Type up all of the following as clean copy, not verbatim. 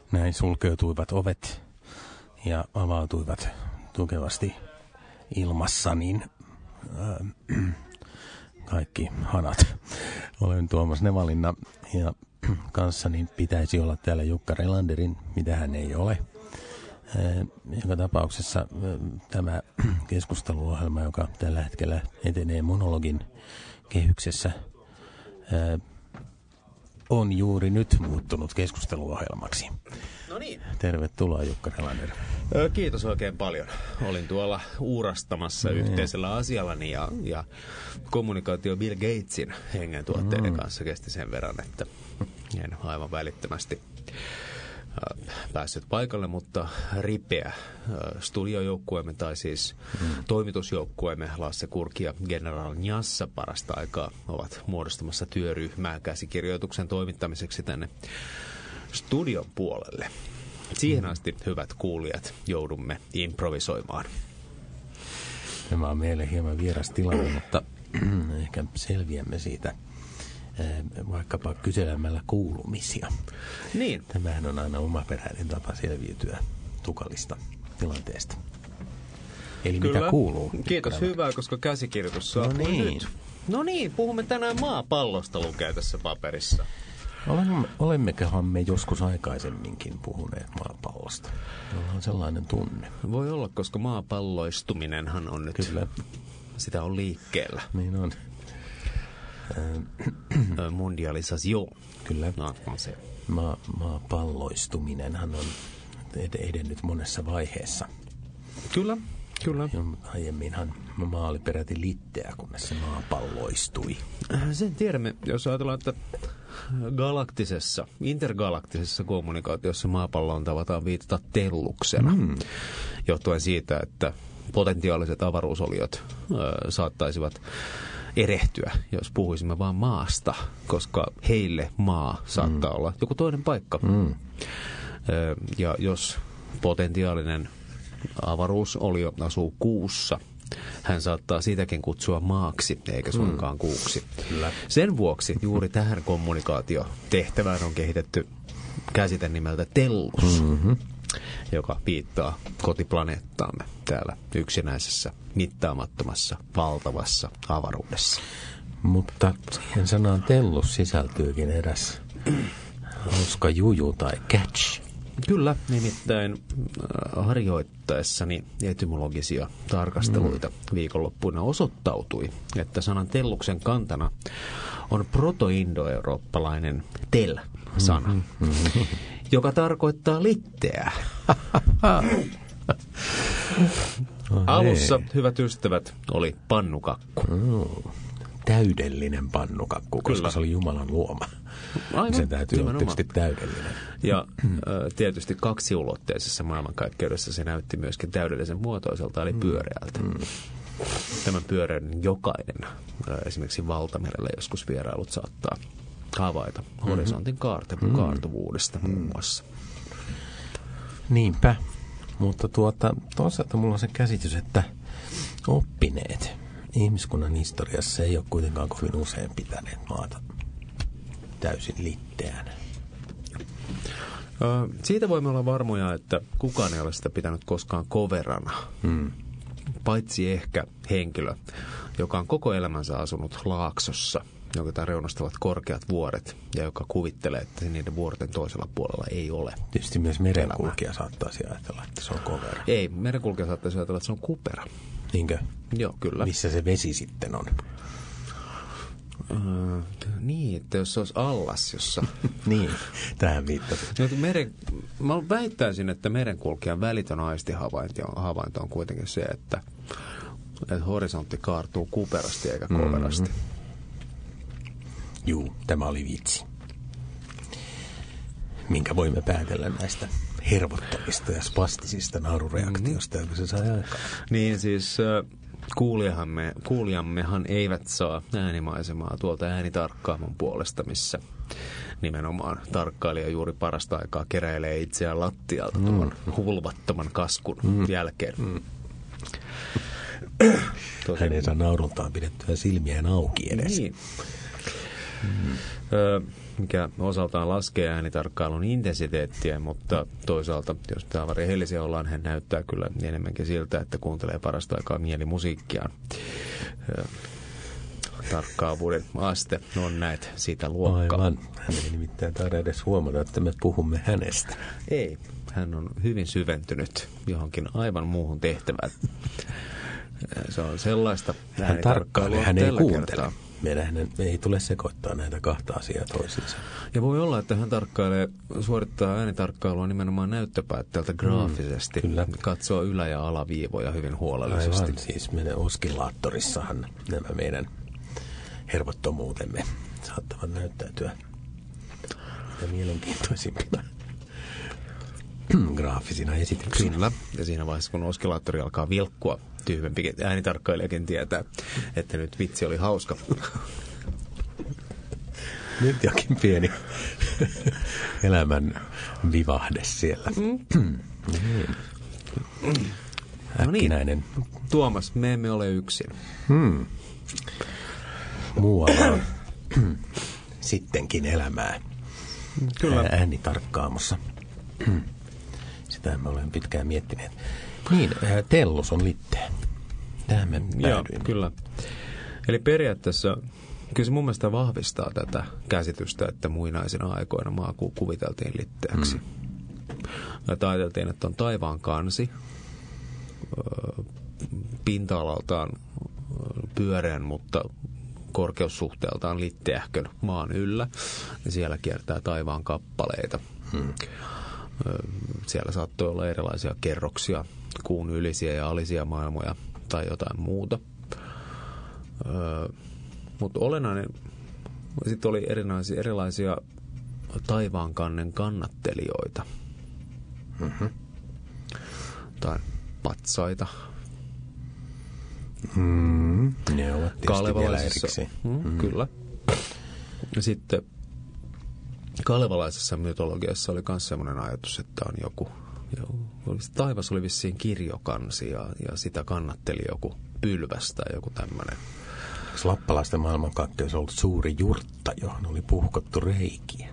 Näin sulkeutuivat ovet ja avautuivat tukevasti ilmassa, niin kaikki hanat. Olen Tuomas Nevalinna ja kanssani pitäisi olla täällä Jukka Relanderin, mitä hän ei ole. Joka tapauksessa tämä keskusteluohjelma, joka tällä hetkellä etenee monologin kehyksessä, on juuri nyt muuttunut keskusteluohjelmaksi. No niin. Tervetuloa Jukka Relander. Kiitos oikein paljon. Olin tuolla uurastamassa yhteisellä asiallani ja kommunikaatio Bill Gatesin hengentuotteiden kanssa kesti sen verran, että en aivan välittömästi päässyt paikalle, mutta ripeä studiojoukkueemme tai siis toimitusjoukkueemme Lasse Kurki ja General Njassa parasta aikaa ovat muodostamassa työryhmää käsikirjoituksen toimittamiseksi tänne studion puolelle. Siihen asti, hyvät kuulijat, joudumme improvisoimaan. Tämä on meille hieman vieras tilanne, mutta ehkä selviämme siitä vaikkapa kyselemällä kuulumisia. Niin. Tämähän on aina omaperäinen tapa selviytyä tukalista tilanteesta. Eli kyllä. Mitä kuuluu? Kiitos, hyvää, koska käsikirjoitus saapui nyt. No niin, puhumme tänään maapallosta, lukee tässä paperissa. Olemmekohan me joskus aikaisemminkin puhuneet maapallosta? Meillä on sellainen tunne. Voi olla, koska maapalloistuminenhan on nyt. Kyllä. Sitä on liikkeellä. Niin on. Mondialisation. Kyllä. No, on se. Maapalloistuminenhan on edennyt monessa vaiheessa. Kyllä. Aiemminhan maa oli peräti litteä, kunnes se maapalloistui. Sen tiedämme, jos ajatellaan, että intergalaktisessa kommunikaatiossa maapalloon tavataan viitata telluksena, johtuen siitä, että potentiaaliset avaruusoliot saattaisivat erehtyä, jos puhuisimme vain maasta, koska heille maa saattaa olla joku toinen paikka. Ja jos potentiaalinen avaruusolio asuu kuussa, hän saattaa sitäkin kutsua maaksi, eikä suinkaan kuuksi. Kyllä. Sen vuoksi juuri tähän kommunikaatiotehtävään on kehitetty käsite nimeltä tellus, joka viittaa kotiplaneettaamme täällä yksinäisessä, mittaamattomassa, valtavassa avaruudessa. Mutta siihen sanaan tellus sisältyykin eräs hauska juju tai catch. Kyllä, nimittäin harjoittaessani etymologisia tarkasteluita viikonloppuina osoittautui, että sanan telluksen kantana on protoindoeurooppalainen tel-sana, joka tarkoittaa litteää. Alussa, hyvät ystävät, oli pannukakku. Täydellinen pannukakku, koska kyllä. Se oli Jumalan luoma. Aivan, se täytyy olla tietysti täydellinen. Ja tietysti kaksiulotteisessa maailmankaikkeudessa se näytti myöskin täydellisen muotoiselta, eli pyöreältä. Tämän pyöreän jokainen, esimerkiksi valtamerellä joskus vierailut saattaa havaita horisontin kaartuvuudesta muun muassa. Niinpä, mutta toisaalta mulla on se käsitys, että oppineet ihmiskunnan historiassa ei ole kuitenkaan kovin usein pitäneet maata täysin litteänä. Siitä voimme olla varmoja, että kukaan ei ole sitä pitänyt koskaan coverana. Paitsi ehkä henkilö, joka on koko elämänsä asunut laaksossa, jota reunastavat korkeat vuoret ja joka kuvittelee, että niiden vuorten toisella puolella ei ole. Tietysti myös merenkulkija saattaisi ajatella, että se on covera. Ei, merenkulkija saattaisi ajatella, että se on kupera. Niinkö? Joo, kyllä. Missä se vesi sitten on? Niin, että jos se olisi allas, jossa... niin, tähän viittasin. Mä väittäisin, että merenkulkijan välitön aistihavainto on kuitenkin se, että horisontti kaartuu kuperasti eikä koverasti. Juu, tämä oli vitsi. Minkä voimme päätellä näistä hervottavista ja spastisista naurureaktioista, joka se sai aikaan. Niin siis kuulijammehan eivät saa äänimaisemaa tuolta äänitarkkaamon puolesta, missä nimenomaan tarkkailija juuri parasta aikaa keräilee itseään lattialta tuon hulvattoman kaskun jälkeen. Hän ei saa naurultaan pidettyä silmiään auki edes. Niin. mikä osaltaan laskee äänitarkkailun intensiteettiä, mutta toisaalta, jos täällä rehellisiä ollaan, hän näyttää kyllä enemmänkin siltä, että kuuntelee parasta aikaa mielimusiikkiaan. Tarkkaavuuden aste on näitä siitä luokkaa. Aivan. Hän ei nimittäin taida edes huomata, että me puhumme hänestä. Ei. Hän on hyvin syventynyt johonkin aivan muuhun tehtävään. Se on sellaista hän tarkkailee, hän ei kuuntele. Kertaa. Meidän ei tule sekoittaa näitä kahta asiaa toisiinsa. Ja voi olla, että hän suorittaa äänitarkkailua nimenomaan näyttöpäätteeltä graafisesti. Kyllä. Katsoo ylä- ja alaviivoja hyvin huolellisesti. Aivan, siis meidän oskillaattorissahan nämä meidän hervottomuutemme saattavat näyttäytyä mielenkiintoisimpina graafisina esityksinä. Kyllä. Ja siinä vaiheessa, kun oskillaattori alkaa vilkkua, tyhmempi äänitarkkailijakin tietää, että nyt vitsi oli hauska. Nyt jokin pieni elämän vivahde siellä. Äkkinäinen. No niin. Tuomas, me emme ole yksin. Muualla on sittenkin elämää. Kyllä. Äänitarkkaamossa. Sitä me olemme pitkään miettineet. Niin, tellus on litteä. Tähän me päädyimme. Joo, kyllä. Eli periaatteessa kyllä se mun mielestä vahvistaa tätä käsitystä, että muinaisina aikoina maa kuviteltiin litteäksi. Ja ajateltiin, että on taivaan kansi, pinta-alaltaan pyöreän, mutta korkeussuhteeltaan litteähkön maan yllä. Ja siellä kiertää taivaan kappaleita. Siellä saattoi olla erilaisia kerroksia, kuun ylisiä ja alisia maailmoja tai jotain muuta. Mutta olennainen, sitten oli erilaisia taivaankannen kannattelijoita. Tai patsaita. Ne ovat tietysti vielä erikseen. Kyllä. Ja sitten kalevalaisessa mytologiassa oli myös sellainen ajatus, että on joku taivas oli vissiin kirjokansi ja sitä kannatteli joku pylväs tai joku tämmöinen. Lappalaisten maailmankaikkeus on ollut suuri jurtta, johon oli puhkottu reikiä.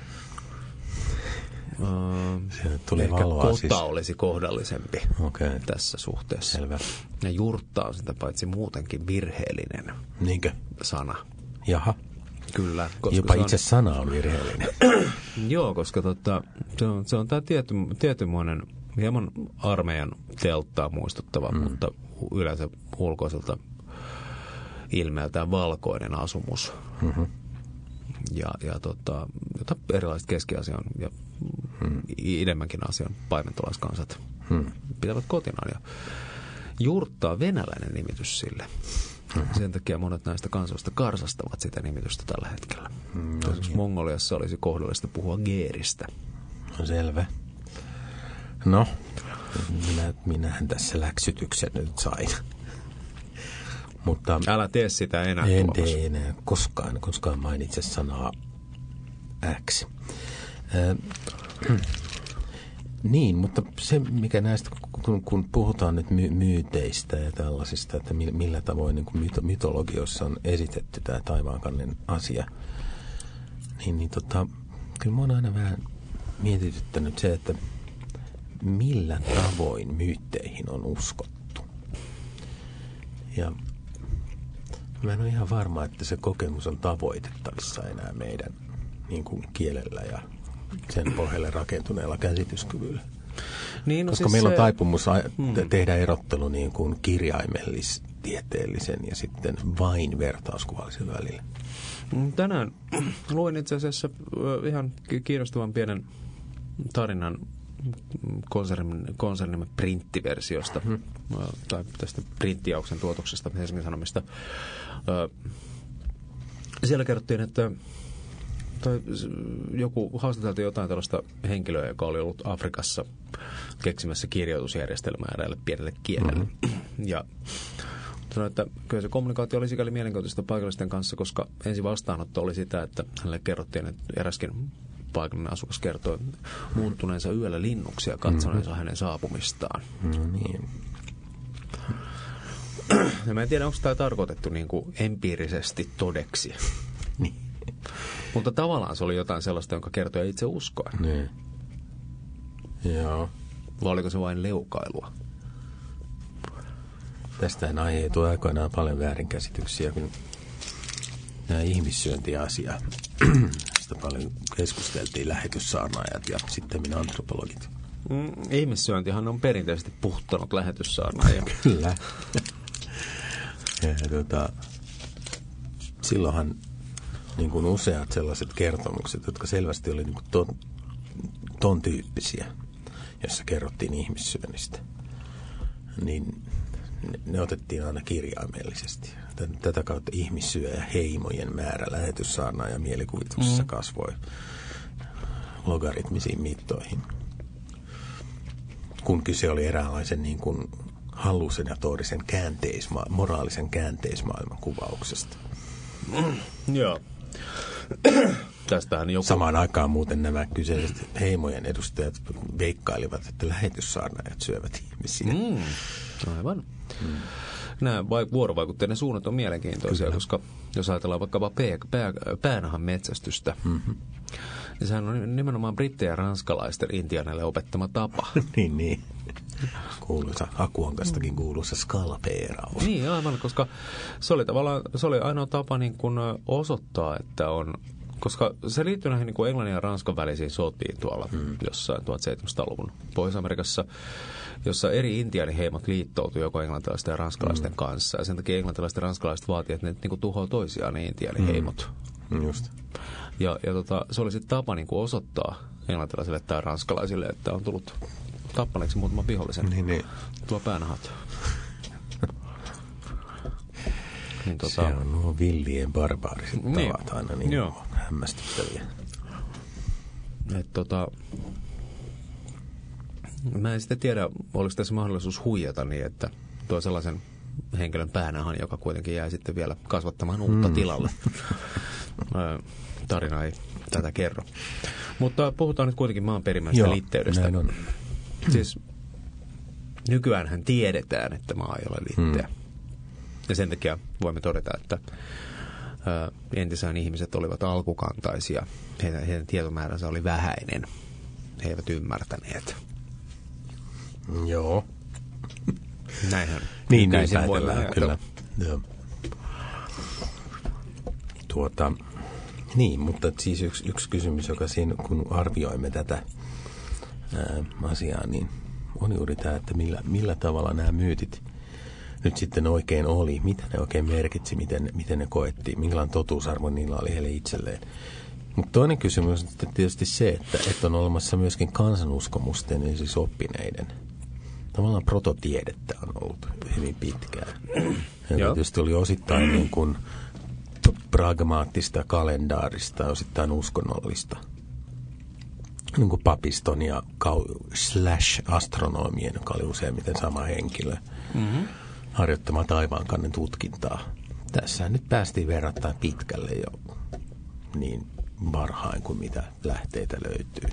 Tuli valoa, kota olisi kohdallisempi tässä suhteessa. Selvä. Ja jurtta on sitä paitsi muutenkin virheellinen sana. Jaha. Kyllä. Jopa itse sana on virheellinen. Joo, koska se on tämä tietynmoinen, hieman armeijan telttaa muistuttava, mutta yleensä ulkoiselta ilmeeltään valkoinen asumus. Jota erilaiset Keski-Aasian ja idemmänkin Aasian paimentolaiskansat pitävät kotinaan. Ja jurtta on venäläinen nimitys sille. Sen takia monet näistä kansoista karsastavat sitä nimitystä tällä hetkellä. Esimerkiksi Mongoliassa olisi kohdallista puhua geeristä. No selvä. No, minähän tässä läksytyksen nyt sain. Mutta älä tee sitä enää. En tee enää koskaan mainitse sanaa X. Niin, mutta se mikä näistä, kun puhutaan nyt myyteistä ja tällaisista, että millä tavoin niin kuin mytologioissa on esitetty tämä taivaankannen asia, niin kyllä minua on aina vähän mietityttänyt se, että millä tavoin myytteihin on uskottu. Ja mä en ole ihan varma, että se kokemus on tavoitettavissa enää meidän niin kuin kielellä ja sen pohjalle rakentuneella käsityskyvyllä. Niin, no koska siis meillä on taipumus tehdä erottelu niin kuin kirjaimellis-tieteellisen ja sitten vain vertauskuvallisen välillä. Tänään luin itse asiassa ihan kiinnostavan pienen tarinan konsernimme printtiversiosta tai tästä printtijauksen tuotoksesta Helsingin Sanomista. Siellä kerrottiin, että haastateltiin jotain tällaista henkilöä, joka oli ollut Afrikassa keksimässä kirjoitusjärjestelmää eräälle pienelle kielelle. Ja sanoi, että kyllä se kommunikaatio oli sikäli mielenkiintoista paikallisten kanssa, koska ensi vastaanotto oli sitä, että hänelle kerrottiin, että eräskin paikallinen asukas kertoi muuttuneensa yöllä linnuksi ja katsoneensa hänen saapumistaan. No niin. Ja mä en tiedä, onko tämä tarkoitettu niin kuin empiirisesti todeksi. Niin. Mutta tavallaan se oli jotain sellaista, jonka kertoi itse uskoen. Niin. Joo. Vai oliko se vain leukailua? Tästähän aiheutuu aikoinaan paljon väärinkäsityksiä, kun nämä ihmissyöntiasia. Sitä paljon keskusteltiin lähetyssaarnaajat ja sitten minä antropologit. Ihmissyöntihan on perinteisesti puhuttanut lähetyssaarnaajia. Kyllä. Ja silloinhan niin kuin useat sellaiset kertomukset, jotka selvästi oli niin kuin ton tyyppisiä, jossa kerrottiin ihmissyönnistä, niin ne otettiin aina kirjaimellisesti. Tätä kautta ihmissyöjä heimojen määrä lähetyssaarnaa ja mielikuvituksessa kasvoi logaritmisiin mittoihin. Kun kyse oli eräänlaisen niin kuin hallusinatorisen moraalisen käänteismaailman kuvauksesta. Joo. Tästähän joku... Samaan aikaan muuten nämä kyseiset heimojen edustajat veikkailivat, että lähetyssaarnaajat syövät ihmisiä. Aivan. Nämä vuorovaikutteiden suunnat on mielenkiintoisia, koska jos ajatellaan vaikkapa päänahan metsästystä, niin sehän on nimenomaan brittejä ja ranskalaisten intiaaneille opettama tapa. niin. Kuuluisa Akuankastakin kuuluisa skalpeeraus. Niin, aivan, koska se oli ainoa tapa niin kuin osoittaa, että on... Koska se liittyy näihin niin kuin Englannin ja Ranskan välisiin sotiin tuolla jossain 1700-luvun Pohjois-Amerikassa, jossa eri intiaaniheimot liittoutuivat joko englantilaisten ja ranskalaisten kanssa. Ja sen takia englantilaiset ja ranskalaiset vaativat, että ne niin kuin tuhoaa toisiaan ne intiaaniheimot. Just. Ja se oli sitten tapa niin kuin osoittaa englantilaisille tai ranskalaisille, että on tullut tappaneeksi muutaman vihollisen. Niin. Tuo päänahat. Niin, se on nuo villien barbaariset tavat aina niin hämmästyttäviä. Mä en sitten tiedä, oliko tässä mahdollisuus huijata niin, että tuo sellaisen henkilön päänahan, joka kuitenkin jää sitten vielä kasvattamaan uutta tilalle. Tarina ei tätä kerro. Mutta puhutaan nyt kuitenkin maan perimmäisestä liitteydestä. Näin on. Siis nykyäänhän tiedetään, että maa ei ole liitteä. Ja sen takia voimme todeta, että entisään ihmiset olivat alkukantaisia. Heidän tietomääränsä oli vähäinen. He eivät ymmärtäneet. Joo. Näinhän. Niin päätellään kyllä. Joo. Niin, mutta siis yksi kysymys, joka siinä, kun arvioimme tätä asiaa, niin on juuri tämä, että millä tavalla nämä myytit nyt sitten oikein oli, mitä ne oikein merkitsi, miten ne koettiin, minkälainen totuusarvo niillä oli heille itselleen. Mutta toinen kysymys on sitten tietysti se, että on olemassa myöskin kansanuskomusten, eli siis oppineiden. Tavallaan prototiedettä on ollut hyvin pitkään. Ja tietysti oli osittain niin kuin pragmaattista, kalendaarista, osittain uskonnollista. Niin kuin papiston ja /astronomien, joka oli useimmiten sama henkilö, harjoittama taivaankannen tutkintaa. Tässä nyt päästiin verrattain pitkälle jo niin varhain kuin mitä lähteitä löytyy.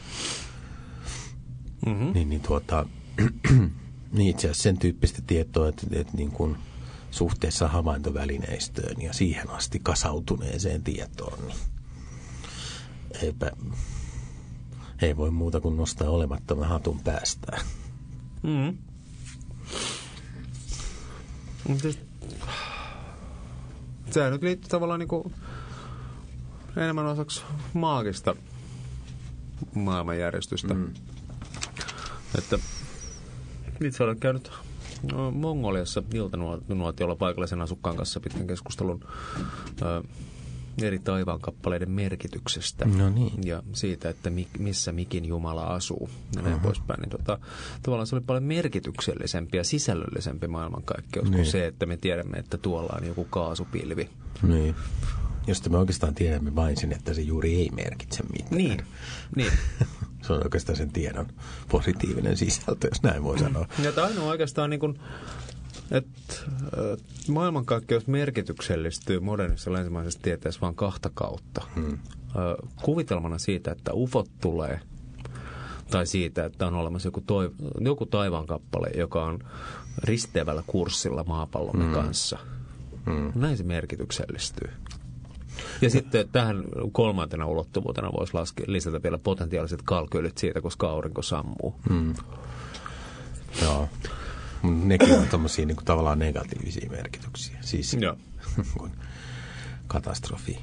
Niin itse asiassa sen tyyppistä tietoa, että niin kuin suhteessa havaintovälineistöön ja siihen asti kasautuneeseen tietoon, niin ei voi muuta kuin nostaa olemattoman hatun päästään. Sehän nyt liittyy tavallaan niin kuin enemmän osaksi maagista maailmanjärjestystä. Että itse olen käynyt Mongoliassa iltanuotiolla paikallisen asukkaan kanssa pitkän keskustelun eri taivaankappaleiden merkityksestä. No niin. Ja siitä, että missä mikin Jumala asuu ja näin poispäin. Niin tavallaan se oli paljon merkityksellisempi ja sisällöllisempi maailmankaikkeus kuin se, että me tiedämme, että tuolla on joku kaasupilvi. Niin. Josta me oikeastaan tiedämme vain sen, että se juuri ei merkitse mitään. Niin. Se on oikeastaan sen tiedon positiivinen sisältö, jos näin voi sanoa. Ja ainoa oikeastaan niin kuin, että maailmankaikkeus merkityksellistyy modernissa länsimaisessa tieteessä vain kahta kautta. Kuvitelmana siitä, että ufot tulee, tai siitä, että on olemassa joku taivaankappale, joka on risteävällä kurssilla maapallomme kanssa. Näin se merkityksellistyy. Ja sitten tähän kolmantena ulottuvuutena voisi lisätä vielä potentiaaliset kalkyylit siitä, koska aurinko sammuu. Joo. Nekin on tommosia niin kuin tavallaan negatiivisia merkityksiä. Siis katastrofi.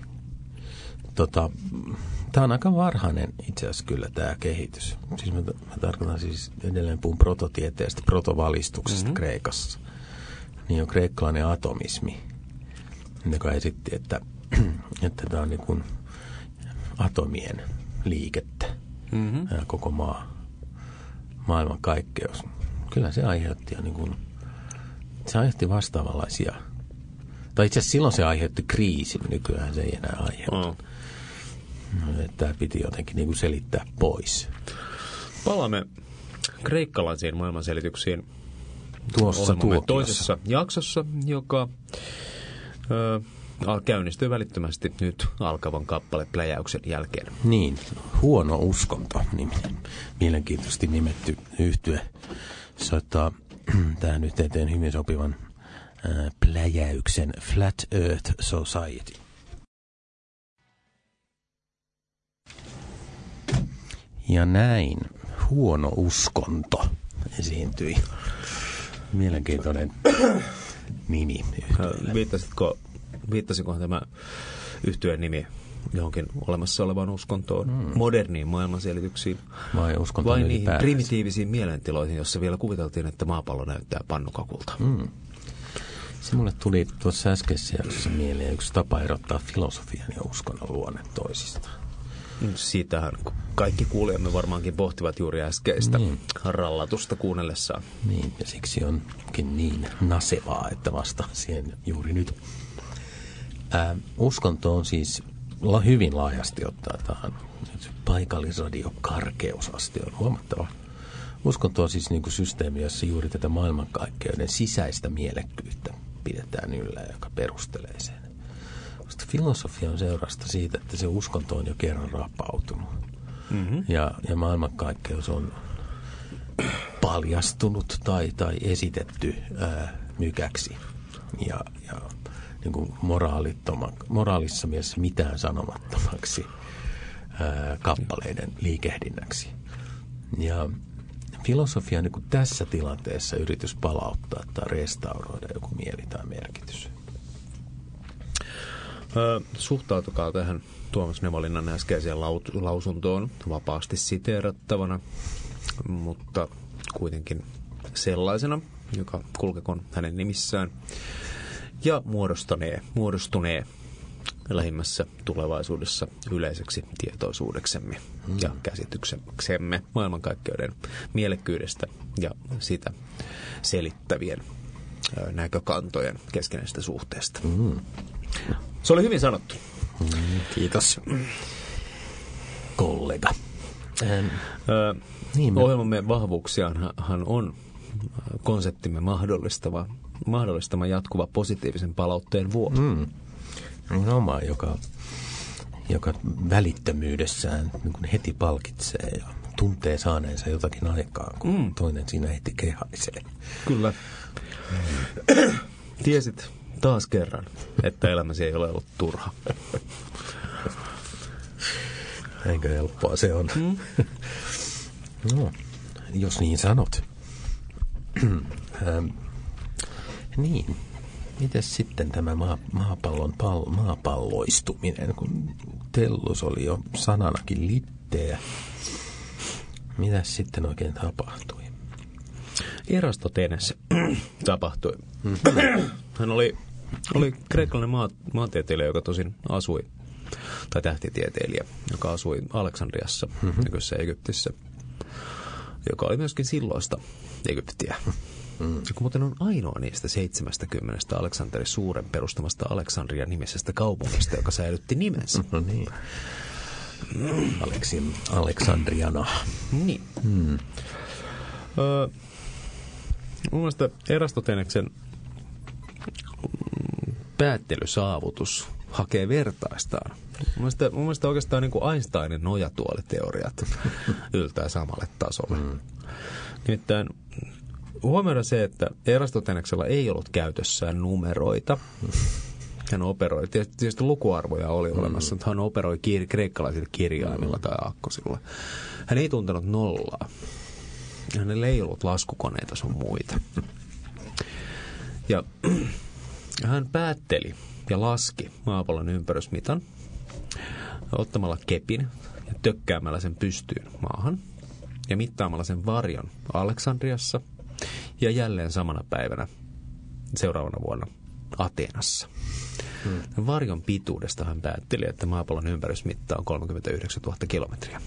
Tämä on aika varhainen itse asiassa kyllä tämä kehitys. Siis mä tarkoitan siis edelleen puhun prototieteestä, protovalistuksesta Kreikassa. Niin on kreikkalainen atomismi, joka esitti, että tämä on niin kuin atomien liikettä koko maailman kaikkeus. Kyllä se aiheutti jo niin kuin, se aiheutti vastaavanlaisia, tai itse asiassa silloin se aiheutti kriisin, nykyään se ei enää aiheuta. Tämä piti jotenkin niin kuin selittää pois. Palaamme kreikkalaisiin maailmanselityksiin tuossa toisessa jaksossa, joka käynnistyy välittömästi nyt alkavan kappalepläjäyksen jälkeen. Niin, Huono uskonto, mielenkiintoisesti nimetty yhtye, soittaa tähän yhteyteen hyvin sopivan pläjäyksen Flat Earth Society. Ja näin Huono uskonto esiintyi. Mielenkiintoinen nimi. Viittasikohan tämä yhtyeen nimi johonkin olemassa olevaan uskontoon, moderniin maailmanselityksiin, vai niihin primitiivisiin mielentiloihin, jossa vielä kuviteltiin, että maapallo näyttää pannukakulta? Se mulle tuli tuossa äskeisessä jaksossa mieleen yksi tapa erottaa filosofian ja uskonnon luonne toisistaan. Siitähän kaikki kuulijamme varmaankin pohtivat juuri äskeistä rallatusta kuunnellessaan. Niin, ja siksi onkin niin nasevaa, että vastaan siihen juuri nyt. Uskonto on siis hyvin laajasti ottaen paikallisradiokarkeusaste on huomattava. Uskonto on siis niin kuin systeemi, jossa juuri tätä maailmankaikkeuden sisäistä mielekkyyttä pidetään yllä, joka perustelee sen. Filosofia on seurasta siitä, että se uskonto on jo kerran rapautunut. Ja maailmankaikkeus on paljastunut tai esitetty mykäksi ja niin kuin moraalisessa mielessä mitään sanomattomaksi kappaleiden liikehdinnäksi. Ja filosofia niin kuin tässä tilanteessa yritys palauttaa tai restauroida joku mieli tai merkitys. Suhtautukaa tähän Tuomas Nevalinnan äskeiseen lausuntoon vapaasti siteerattavana, mutta kuitenkin sellaisena, joka kulkekoon hänen nimissään ja muodostunee lähimmässä tulevaisuudessa yleiseksi tietoisuudeksemme ja käsityksemme maailmankaikkeuden mielekkyydestä ja sitä selittävien näkökantojen keskinäisestä suhteesta. Se oli hyvin sanottu. Kiitos, kollega. Ohjelmamme vahvuuksiahan on konseptimme mahdollistama jatkuva positiivisen palautteen vuosi. Oma, joka välittömyydessään niin kuin heti palkitsee ja tuntee saaneensa jotakin aikaa, kun toinen siinä heti kehaisee. Kyllä. Tiesit taas kerran, että elämäsi ei ole ollut turha. Eikö helppoa se on? No, jos niin sanot. Niin. Mites sitten tämä maapallon maapalloistuminen, kun tellus oli jo sananakin litteä. Mitäs sitten oikein tapahtui? Erastotenes tapahtui. Hän oli kreikkalainen maantieteilijä, joka tosin asui, tai tähtitieteilijä, joka asui Aleksandriassa, nykyisessä Egyptissä, joka oli myöskin silloista Egyptiä. Joka muuten on ainoa niistä 70 Aleksanteri Suuren perustamasta Aleksandria-nimisestä kaupungista, joka säilytti nimensä. No niin. Aleksandriana. Niin. Mun mielestä Erastoteneksen päättelysaavutus hakee vertaistaan. Mun mielestä oikeastaan niin kuin Einsteinin nojatuoliteoriat yltää samalle tasolle. Nimittäin huomioida se, että Erastoteneksella ei ollut käytössään numeroita. Hän operoi, tietysti lukuarvoja oli olemassa, mutta hän operoi kreikkalaisilla kirjaimilla tai aakkosilla. Hän ei tuntenut nollaa. Hänellä ei ollut laskukoneita sun muita. Ja hän päätteli ja laski maapallon ympärysmitan ottamalla kepin ja tökkäämällä sen pystyyn maahan ja mittaamalla sen varjon Aleksandriassa ja jälleen samana päivänä seuraavana vuonna Ateenassa. Varjon pituudesta hän päätteli, että maapallon ympärysmitta on 39 000 kilometriä.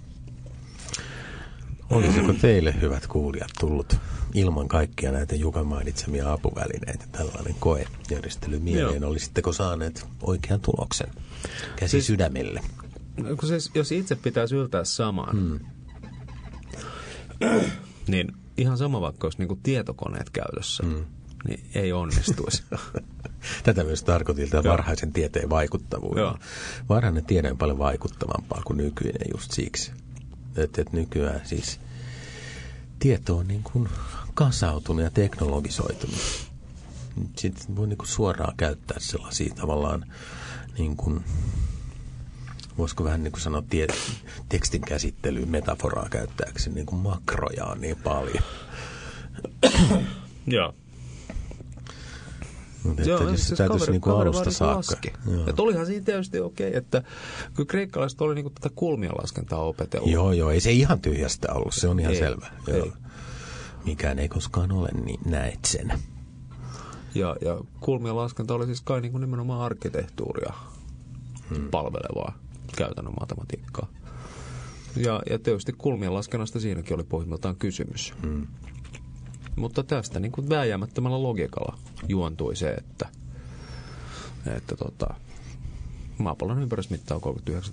Olisiko teille, hyvät kuulijat, tullut ilman kaikkia näitä Jukan mainitsemia apuvälineitä tällainen koejärjestely mieleen? Joo. Olisitteko saaneet oikean tuloksen käsi sydämelle? Jos itse pitäisi yltää samaan, niin ihan sama vaikka olisi niinku tietokoneet käytössä, niin ei onnistuisi. Tätä myös tarkoitin tämän varhaisen tieteen vaikuttavuuden. Varhainen tiede on paljon vaikuttavampaa kuin nykyinen just siksi. Että nykyään siis tieto on niin kuin kasautunut ja teknologisoitunut. Sitten voi niin kuin suoraan käyttää sellaisia tavallaan, niin kuin, voisiko vähän niin kuin sanoa tekstin käsittelyyn metaforaa käyttääkseni, niin kuin makroja on niin paljon. Joo. Joo, jos se täytyisi niin kuin alusta saakka. Että olihan siinä tietysti okei, että kyllä kreikkalaiset oli niin kuin tätä kulmionlaskentaa opetellut. Joo, ei se ihan tyhjästä ollut, se on ihan selvä. Joo. Mikään ei koskaan ole, niin näet sen. Ja kulmionlaskenta oli siis kai niin kuin nimenomaan arkkitehtuuria palvelevaa käytännön matematiikkaa. Ja tietysti kulmionlaskennasta siinäkin oli pohjimmiltaan kysymys. Mutta tästä niin kuin vääjäämättömällä logiikalla juontui se, että maapallon ympärysmitta on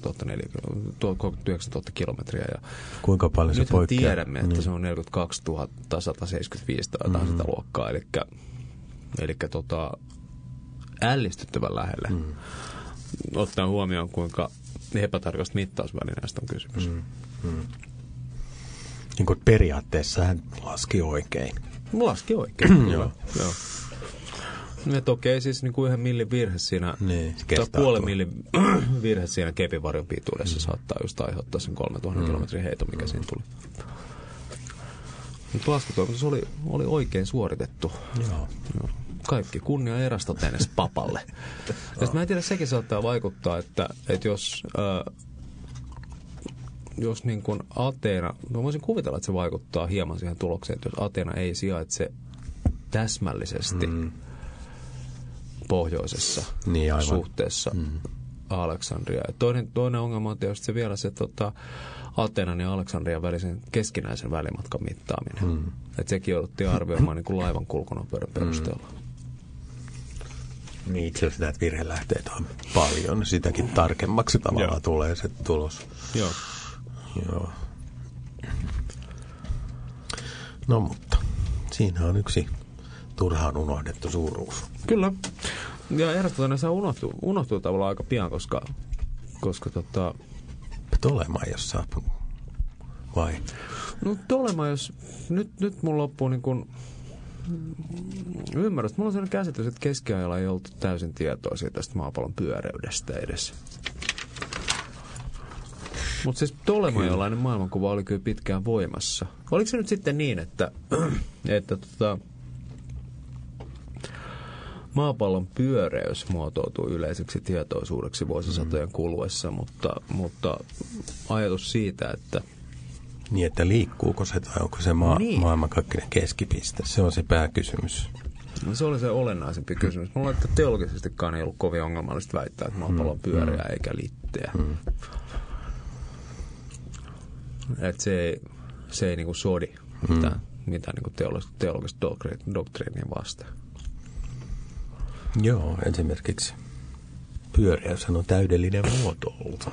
39 000 kilometriä. Ja kuinka paljon se poikkeaa? Nyt tiedämme, että se on 42 175 tai jotain sitä luokkaa, eli ällistyttävän lähelle. Ottaen huomioon, kuinka epätarkasta mittausvälineestä on kysymys. Niin kuin periaatteessa hän laski oikein. Laski oikein, joo. Että okei, siis niin kuin 1 millin virhe siinä, tai puolen millin virhe siinä kepinvarjon pituudessa saattaa just aiheuttaa sen 3000 kilometrin heiton, mikä siinä tuli. Mutta laskutoimitus oli oikein suoritettu. Joo. Kaikki kunnia Eratosthenes papalle. Ja mä en tiedä, sekin saattaa vaikuttaa, että jos niin kuin Ateena, mä voisin kuvitella, että se vaikuttaa hieman siihen tulokseen, että jos Ateena ei sijaitse täsmällisesti pohjoisessa suhteessa Aleksandria. Toinen ongelma on tietysti vielä se Ateenan ja Aleksandrian välisen keskinäisen välimatkan mittaaminen. Että sekin jouduttiin arvioimaan niin kuin laivan kulkunopeuden perusteella. Niin, itse asiassa näitä virhelähteitä on paljon. Sitäkin tarkemmaksi tavallaan tulee se tulos. Joo. No mutta, siinä on yksi turhaan unohdettu suuruus. Kyllä. Ja Eratosthenes unohtuu tavallaan aika pian, koska Ptolema ei ole saapunut. Vai? No Ptolema, jos nyt mun loppuu niin kuin ymmärrys. Mulla on sellainen käsitys, että keskiajalla ei oltu täysin tietoisia tästä maapallon pyöreydestä edes. Mutta siis Ptolemaiolainen maailmankuva oli kyllä pitkään voimassa. Oliko se nyt sitten niin, että maapallon pyöreys muotoutuu yleiseksi tietoisuudeksi vuosisatojen kuluessa, mutta ajatus siitä, että niin, että liikkuuko se tai onko se maailmankaikkinen keskipiste? Se on se pääkysymys. No, se oli se olennaisempi kysymys. Mulla että teologisestikaan ei ollut kovin ongelmallista väittää, että maapallo on pyöreä eikä litteä. Että se ei niinku sodi mitään niinku teologista doktriinia vastaan. Joo, esimerkiksi pyöreyshän on täydellinen muotoilta.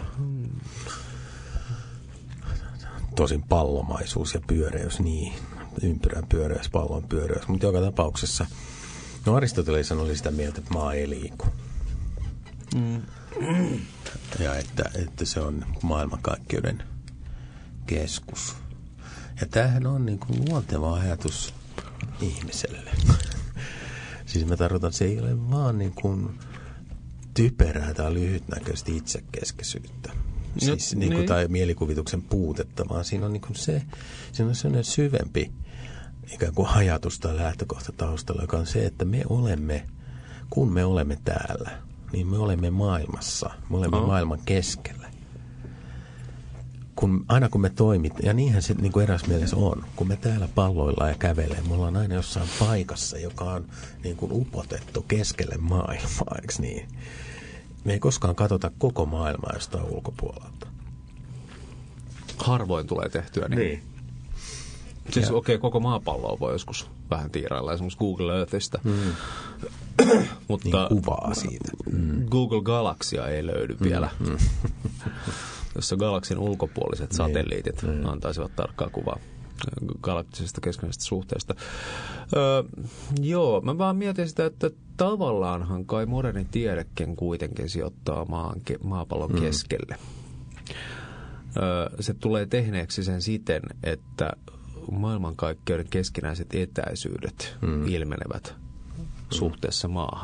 Tosin pallomaisuus ja pyöreys, niin ympyrän pyöreys, pallon pyöreys, mutta joka tapauksessa Aristoteles oli sitä mieltä, että maa ei liiku. Ja että se on maailmankaikkeuden keskus. Ja tämähän on niin kuin luonteva ajatus ihmiselle. Siis mä tarkoitan, että se ei ole vaan niin kuin typerää tai lyhytnäköistä itsekeskeisyyttä. Siis niin. Tai mielikuvituksen puutetta, vaan siinä on, siinä on sellainen syvempi ikään kuin ajatus tai lähtökohta taustalla, joka on se, että kun me olemme täällä, niin me olemme maailmassa, me olemme maailman keskellä. Aina kun me toimitaan, ja niinhän se niin kuin eräs mielessä on, kun me täällä palloillaan ja kävelee, me ollaan aina jossain paikassa, joka on niin kuin upotettu keskelle maailmaa, eikö niin? Me ei koskaan katsota koko maailmaa jostain ulkopuolelta. Harvoin tulee tehtyä niin. Siis koko maapalloa voi joskus vähän tiirailla, esimerkiksi Google Earthistä. Mutta niin kuvaa siitä. Google Galaxia ei löydy vielä. Jossa galaksin ulkopuoliset satelliitit antaisivat tarkkaa kuvaa galaktisesta keskinäisestä suhteesta. Mä vaan mietin sitä, että tavallaanhan kai moderni tiedekin kuitenkin sijoittaa maapallon keskelle. Se tulee tehneeksi sen siten, että maailmankaikkeuden keskinäiset etäisyydet ilmenevät suhteessa maahan.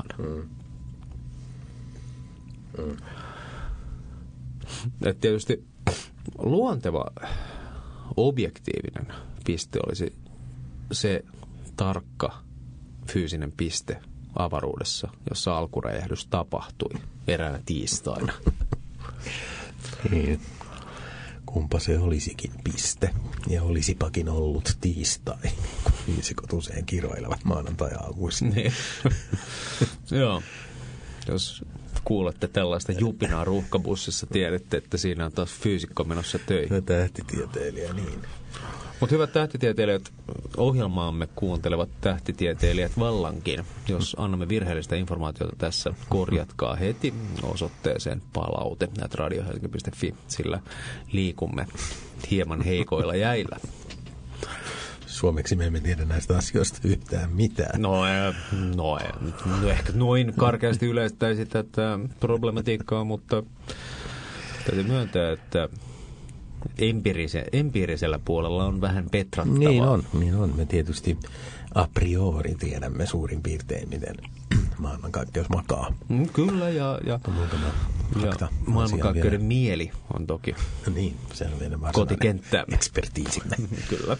Et tietysti luonteva objektiivinen piste olisi se tarkka fyysinen piste avaruudessa, jossa alkuräjähdys tapahtui eräänä tiistaina. Niin. Kumpa se olisikin piste. Ja olisipakin ollut tiistai, kun fyysikot usein kiroilevat maanantai-aamuisin. Niin. Joo. Jos kuulette tällaista jupinaa ruuhkabussissa, tiedätte, että siinä on taas fyysikko menossa töihin. Hyvä tähtitieteilijä, niin. Mutta hyvät tähtitieteilijät, ohjelmaamme kuuntelevat tähtitieteilijät vallankin. Jos annamme virheellistä informaatiota tässä, korjatkaa heti osoitteeseen palaute@radiohelsinki.fi, sillä liikumme hieman heikoilla jäillä. Suomeksi me emme tiedä näistä asioista yhtään mitään. No ehkä noin karkeasti yleistäisi tätä problematiikkaa, mutta täytyy myöntää, että empiirisellä puolella on vähän petrattavaa. Niin on. Me tietysti a priori tiedämme suurin piirtein, miten maailmankaikkeus makaa. Kyllä, ja maailmankaikkeuden mieli on toki niin, se on meidän kotikenttämme. Ekspertiisimme. Kyllä.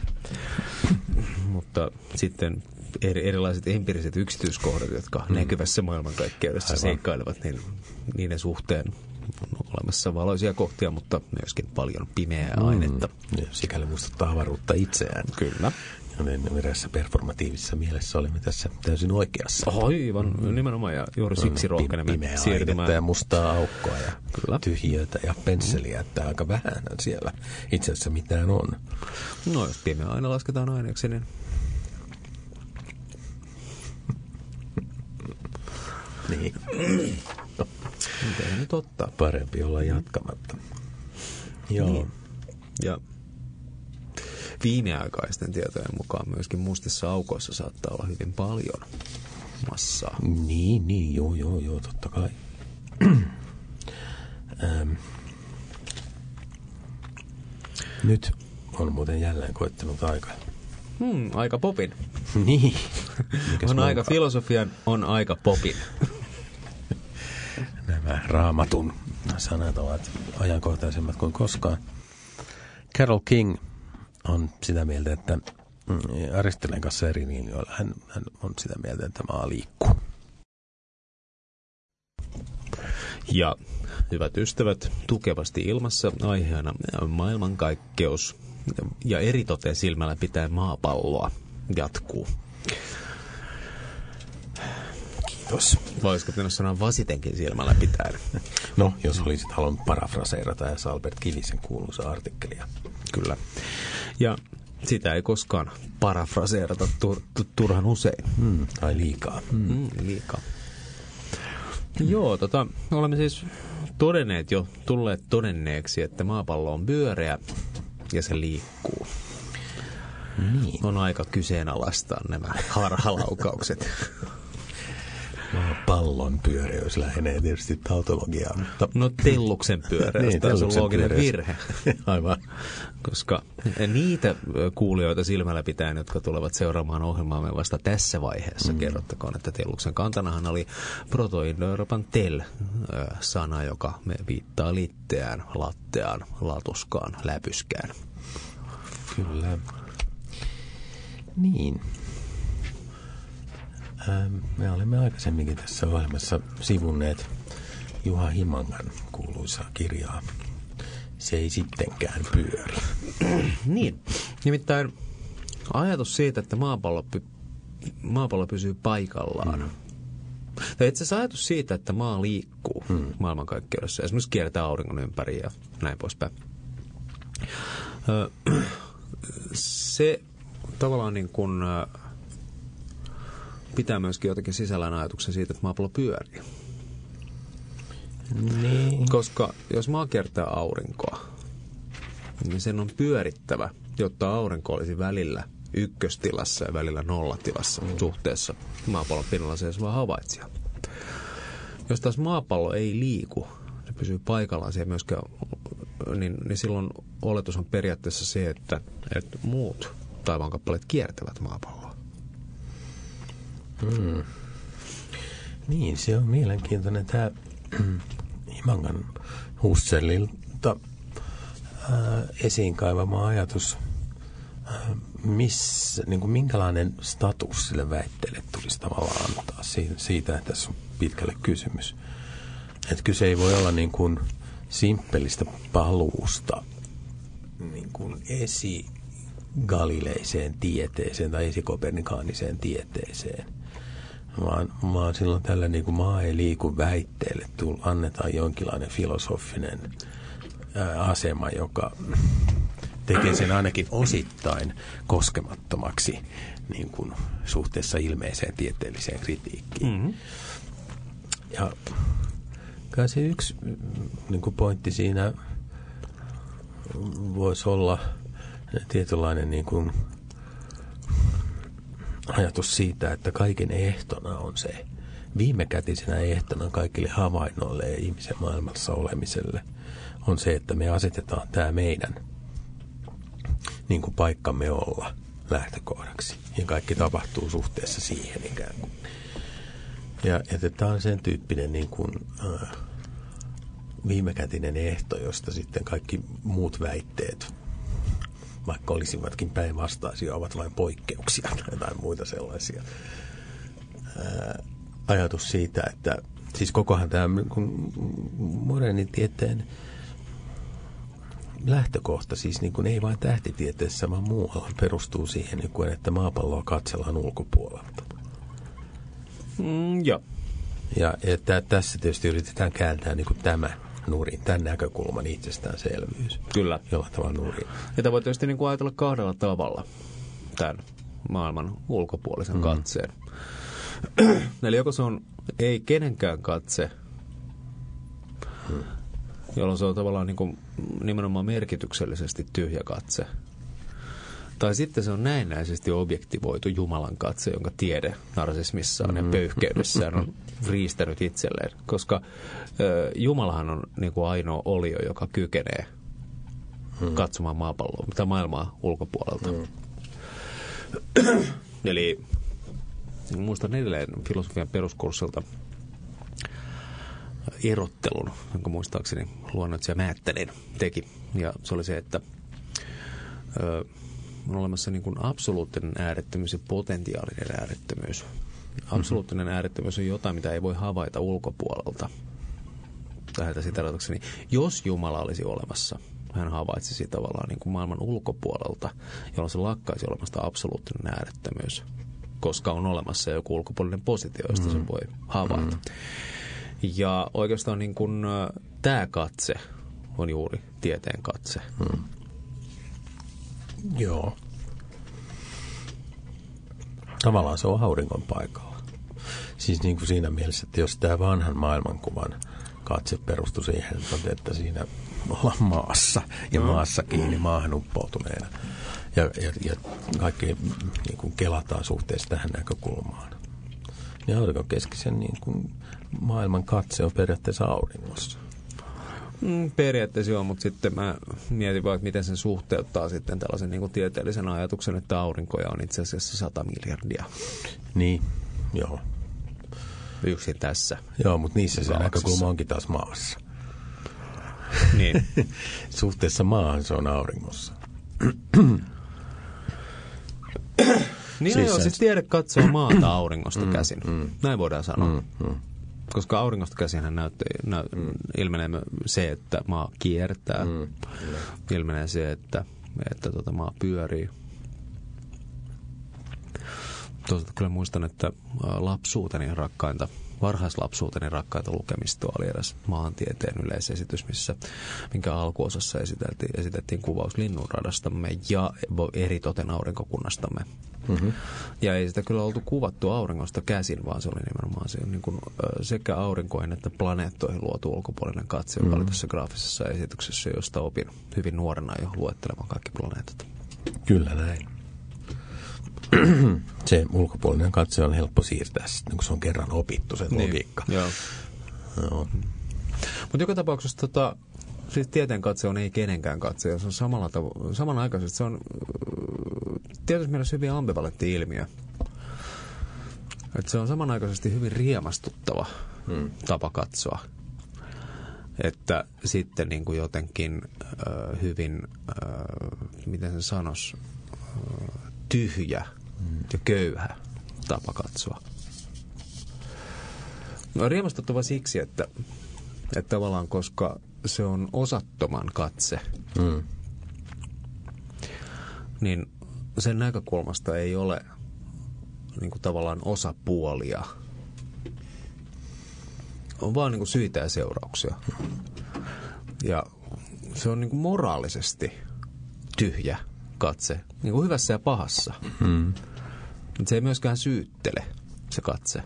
Mutta sitten erilaiset empiiriset yksityiskohdat, jotka näkyvässä maailmankaikkeudessa seikkailevat, niin niiden suhteen on olemassa valoisia kohtia, mutta myöskin paljon pimeää ainetta. Sikäli muistuttaa avaruutta itseään. Kyllä. Erässä performatiivisessa mielessä olimme tässä täysin oikeassa. Aivan, nimenomaan, ja juuri siksi rohkenemme siirtymään. Ja mustaa aukkoa ja tyhjiötä ja pensseliä, että aika vähän siellä itse asiassa mitään on. No, jos pimeä aina lasketaan aineeksi, niin niin. Miten nyt ottaa? Parempi olla jatkamatta. Joo. Niin. Ja viimeaikaisten tietojen mukaan myöskin mustissa aukoissa saattaa olla hyvin paljon massaa. Niin, joo, totta kai. Nyt on muuten jälleen koittanut aika. Aika popin. Niin. On aika filosofian, on aika popin. Nämä Raamatun sanat ovat ajankohtaisemmat kuin koskaan. Carole King on sitä mieltä, että Aristoteleen kanssa eri linjoilla. Hän on sitä mieltä, että maa liikkuu. Ja hyvät ystävät, tukevasti ilmassa aiheena maailmankaikkeus ja eritoten silmällä pitää maapalloa jatkuu. Kiitos. Voisiko tänne sanoa vasitenkin silmällä pitäen? No, jos olisit halunnut parafraseerata ja Albert Kivisen kuuluisa artikkelia. Kyllä. Ja sitä ei koskaan parafraseerata turhan usein. Tai liikaa. Liikaa. Joo, olemme siis tulleet todenneeksi, että maapallo on pyöreä ja se liikkuu. Niin. On aika kyseenalaistaa nämä harhalaukaukset. No, pallon pyöreys lähenee tietysti tautologiaa. Mutta... No telluksen pyöreys, niin, tämä on looginen virhe. Aivan. Koska niitä kuulijoita silmällä pitäen, jotka tulevat seuraamaan ohjelmaamme vasta tässä vaiheessa, kerrottakoon, että telluksen kantanahan oli proto-indo-euroopan tel-sana, joka me viittaa litteään, latteaan, latuskaan, läpyskään. Kyllä. Niin. Me olemme aikaisemminkin tässä ohjelmassa sivunneet Juha Himangan kuuluisaa kirjaa Se ei sittenkään pyöri. Niin. Nimittäin ajatus siitä, että maapallo pysyy paikallaan. Tai itse asiassa ajatus siitä, että maa liikkuu maailmankaikkeudessa. Esimerkiksi kiertää auringon ympäri ja näin poispäin. Se tavallaan niin kuin pitää myöskin jotenkin sisällään ajatuksen siitä, että maapallo pyörii. Niin. Koska jos maa kiertää aurinkoa, niin sen on pyörittävä, jotta aurinko olisi välillä ykköstilassa ja välillä nollatilassa suhteessa maapallon pinnalla seisovaa havaitsijaa. Jos taas maapallo ei liiku, se pysyy paikallaan, se ei myöskään, niin silloin oletus on periaatteessa se, että muut taivaankappaleet kiertävät maapalloa. Niin, se on mielenkiintoinen tämä Himangan Husserlilta esiin kaivama ajatus, minkälainen status sille väitteelle tulisi tavallaan antaa siitä, että tässä on pitkälle kysymys. Että kyse ei voi olla niin kuin simppelistä paluusta niin kuin esi-galileiseen tieteeseen tai esikopernikaniseen tieteeseen. Vaan silloin tällä niin kuin maa ei liiku väitteelle, annetaan jonkinlainen filosofinen asema, joka tekee sen ainakin osittain koskemattomaksi niin kuin suhteessa ilmeiseen tieteelliseen kritiikkiin. Mm-hmm. Ja kai se yksi niin kuin pointti siinä voisi olla tietynlainen niin kuin ajatus siitä, että kaiken ehtona on se, viimekätisenä ehtona kaikille havainnoille ja ihmisen maailmassa olemiselle on se, että me asetetaan tämä meidän niin kuin paikkamme olla lähtökohdaksi. Ja kaikki tapahtuu suhteessa siihen ikään kuin. Ja että tämä on sen tyyppinen niin kuin, viimekätinen ehto, josta sitten kaikki muut väitteet, vaikka olisivatkin päinvastaisia, ovat vain poikkeuksia tai jotain muita sellaisia. Ajatus siitä, että siis kokohan tämä modernin tieteen lähtökohta, siis niin kuin ei vain tähtitieteessä, vaan muualla perustuu siihen, niin kuin, että maapalloa katsellaan ulkopuolelta. Joo. Ja tässä tietysti yritetään kääntää niin kuin tämä nurin, tämän näkökulman itsestäänselvyys. Kyllä. Jollain tavalla nurin. Ja tämä voi tietysti niin kuin ajatella kahdella tavalla tämän maailman ulkopuolisen katseen. Eli joko se on ei kenenkään katse, jolloin se on tavallaan niin kuin nimenomaan merkityksellisesti tyhjä katse. Tai sitten se on näennäisesti objektivoitu Jumalan katse, jonka tiede narsismissaan ja pöyhkeydessään on riistänyt itselleen. Koska Jumalahan on niin kuin ainoa olio, joka kykenee katsomaan maapalloa, tai maailmaa ulkopuolelta. Eli muistan edelleen filosofian peruskurssilta erottelun, jonka muistaakseni luonnoitsija Määttänen teki. Ja se oli se, että on olemassa niin kuin absoluuttinen äärettömyys ja potentiaalinen äärettömyys. Absoluuttinen äärettömyys on jotain, mitä ei voi havaita ulkopuolelta. Lähdetään tarkoitukseni. Jos Jumala olisi olemassa, hän havaitsisi tavallaan niin kuin maailman ulkopuolelta, jolloin se lakkaisi olemasta absoluuttinen äärettömyys, koska on olemassa joku ulkopuolinen positio, josta se voi havaita. Ja oikeastaan niin kuin tämä katse on juuri tieteen katse. Joo. Tavallaan se on auringon paikalla. Siis niin kuin siinä mielessä, että jos tämä vanhan maailmankuvan katse perustui siihen, että siinä ollaan maassa ja maassa kiinni maahan uppoutuneena. Ja kaikki niin kuin kelataan suhteessa tähän näkökulmaan. Ja aurinkokeskisen niin kuin maailman katse on periaatteessa auringossa. Periaatteessa joo, mutta sitten mä mietin vaan, miten sen suhteuttaa sitten tällaisen niin kuin tieteellisen ajatuksen, että aurinkoja on itse asiassa 100 miljardia. Niin, joo. Yksin tässä. Joo, mutta niissä se näkökulma onkin taas maassa. Niin. Suhteessa maahan se on auringossa. Siis tiede katsoo maata auringosta käsin. Näin voidaan sanoa. Koska auringosta käsinhän ilmenee se, että maa kiertää. Ilmenee se, että maa pyörii. Toisaalta kyllä muistan, että varhaislapsuuteni rakkainta lukemistoa oli eräs maantieteen yleisesitys, minkä alkuosassa esitettiin kuvaus linnunradastamme ja eritoten aurinkokunnastamme. Ja ei sitä kyllä oltu kuvattu auringosta käsin, vaan se oli nimenomaan se, niin kuin, sekä aurinkoihin että planeettoihin luotu ulkopuolinen katse, joka oli tässä graafisessa esityksessä, josta opin hyvin nuorena jo luettelemaan kaikki planeetat. Kyllä näin. Se ulkopuolinen katse on helppo siirtää sitten, kun se on kerran opittu, se logiikka. Joo. No. Mutta joka tapauksessa siis tieteen katse on ei kenenkään katse, ja se on samanaikaisesti se on tietysti mielessä hyvin ambivalentti ilmiö. Että se on samanaikaisesti hyvin riemastuttava tapa katsoa. Että sitten niin kuin jotenkin hyvin, miten sen sanoisi, tyhjä ja köyhä tapa katsoa. No, riemastuttava siksi, että tavallaan koska se on osattoman katse, niin sen näkökulmasta ei ole niin kuin tavallaan osapuolia. On vaan niin kuin syitä ja seurauksia. Ja se on niin kuin moraalisesti tyhjä katse, niin kuin hyvässä ja pahassa. Mutta se ei myöskään syyttele, se katse.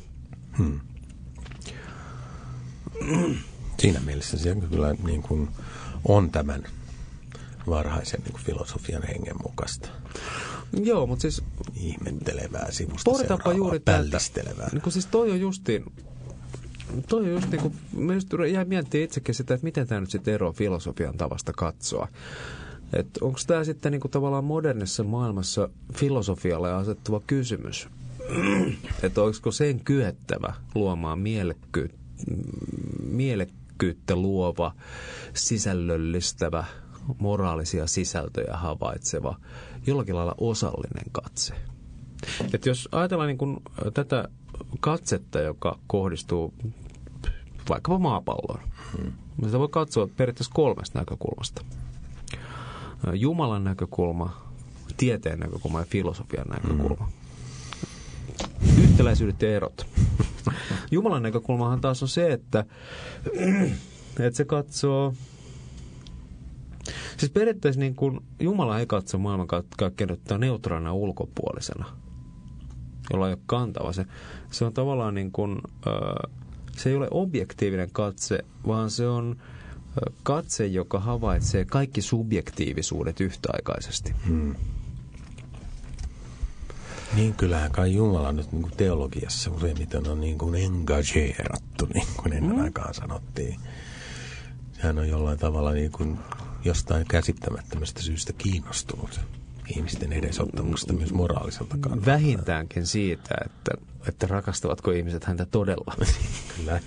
Siinä mielessä se kyllä niin kuin on tämän varhaisen niin kuin filosofian hengen mukaista. Joo, mutta siis ihmettelevää, sivusta seuraavaa, juuri pällistelevää. Niin siis toi on just niin kuin, mä just jäin miettimään itsekin sitä, että miten tämä nyt sitten eroaa filosofian tavasta katsoa. Että onko tämä sitten niin kuin tavallaan modernissa maailmassa filosofialle asettuva kysymys? Että olisiko sen kyettävä luomaan mielekkyyttä luova, sisällöllistävä, moraalisia sisältöjä havaitseva, jollakin lailla osallinen katse. Että jos ajatellaan niin kuin tätä katsetta, joka kohdistuu vaikkapa maapalloon, sitä voi katsoa periaatteessa 3 näkökulmasta. Jumalan näkökulma, tieteen näkökulma ja filosofian näkökulma. Yhtäläisyydet ja erot. Jumalan näkökulmahan taas on se, että se katsoo. Siis periaatteessa niin kuin Jumala ei katso maailmankaikkeutta neutraalina ulkopuolisena, jolla ei ole kantava. Se on tavallaan niin kuin, se ei ole objektiivinen katse, vaan se on katse, joka havaitsee kaikki subjektiivisuudet yhtäaikaisesti. Niin kyllähän kai Jumala nyt niin kuin teologiassa useimmiten on niin kuin engageerattu, niin kuin ennen aikaan sanottiin. Sehän on jollain tavalla niin kuin jostain käsittämättömästä syystä kiinnostunut ihmisten edesottamuksesta myös moraaliselta kannalta. Vähintäänkin siitä, että rakastavatko ihmiset häntä todella. Kyllä.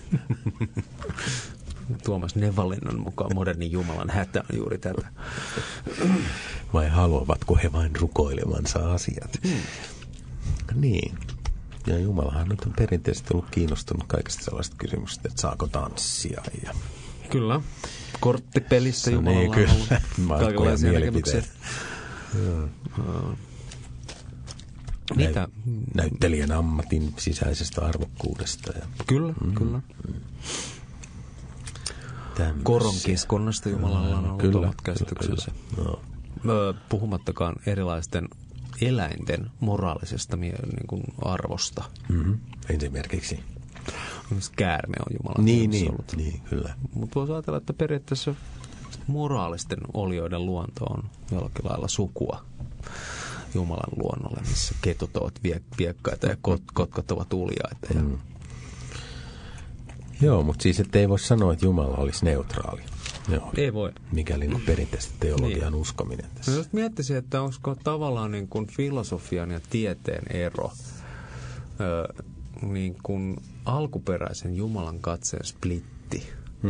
Tuomas Nevalinnan mukaan modernin Jumalan hätä on juuri tätä. Vai haluavatko he vain rukoilemansa asiat? Niin. Ja Jumalahan nyt on perinteisesti ollut kiinnostunut kaikista sellaista kysymyksistä, että saako tanssia ja... Kyllä. Korttipelissä Jumalalla niin, on ollut kaikenlaisia näkemyksiä. Mitä? Näyttelijän ammatin sisäisestä arvokkuudesta. Ja... Kyllä, kyllä. Koronkiskonnosta Jumalalla on ollut omat käsityksensä. No. Puhumattakaan erilaisten eläinten moraalisesta niin kuin arvosta. Esimerkiksi. Käärme on Jumalan ollut. Niin, kyllä. Mutta voisi ajatella, että periaatteessa moraalisten olioiden luonto on jollakin lailla sukua Jumalan luonnolle, missä ketut ovat viekkaita ja kotkot ovat uljaita. Ja... Joo, mutta siis ettei voi sanoa, että Jumala olisi neutraali. Joo. Ei voi. Mikäli perinteisesti teologian uskominen tässä. No, jos miettisin, että olisiko tavallaan niin kuin filosofian ja tieteen ero niin kuin alkuperäisen Jumalan katseen splitti.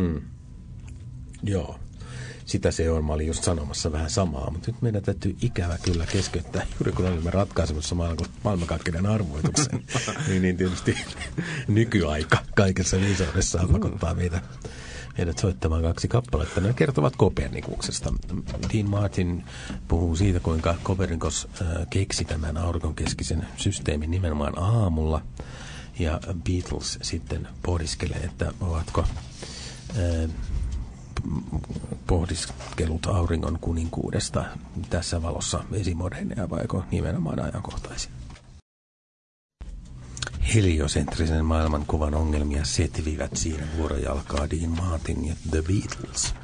Joo. Sitä se on. Mä olin just sanomassa vähän samaa, mutta nyt meidän täytyy ikävä kyllä keskeyttää. Juuri kun olimme ratkaisemassa maailmankaikkeuden arvoituksen, niin tietysti nykyaika kaikessa viisaudessaan pakottaa meidät soittamaan 2 kappaletta. Ne kertovat Kopernikuksesta. Dean Martin puhuu siitä, kuinka Kopernikus keksi tämän aurinkonkeskisen systeemin nimenomaan aamulla. Ja Beatles sitten pohdiskelee, että ovatko pohdiskelut auringon kuninkuudesta tässä valossa esimoderneja vaiko nimenomaan ajankohtaisia. Heliosentrisen maailmankuvan ongelmia setvivät siinä vuorojalkaa Dean Martin ja The Beatles.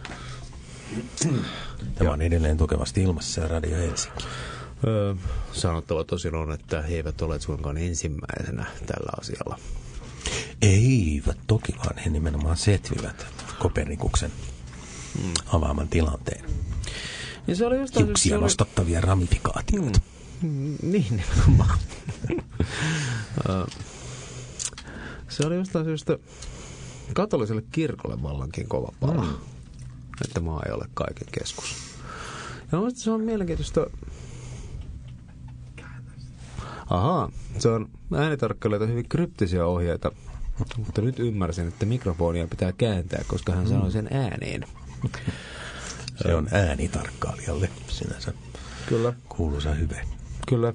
Tämä on edelleen tukevasti ilmassa Radio Helsinki. Sanottava tosin on, että he eivät ole suinkaan ensimmäisenä tällä asialla. Eivät toki, vaan he nimenomaan setvivät Kopernikuksen avaaman tilanteen. Ja se oli hiuksia nostattavia ramifikaatioita. Niin, nimenomaan. Se oli jostain syystä katoliselle kirkolle vallankin kova pala, että maa ei ole kaiken keskus. Ja mielestäni se on mielenkiintoista. Ahaa, se on äänitarkkailijoita hyvin kryptisiä ohjeita, mutta nyt ymmärsin, että mikrofonia pitää kääntää, koska hän sanoi sen ääneen. Se on äänitarkkailijalle sinänsä. Kyllä. Kuuluisa hyve. Kyllä.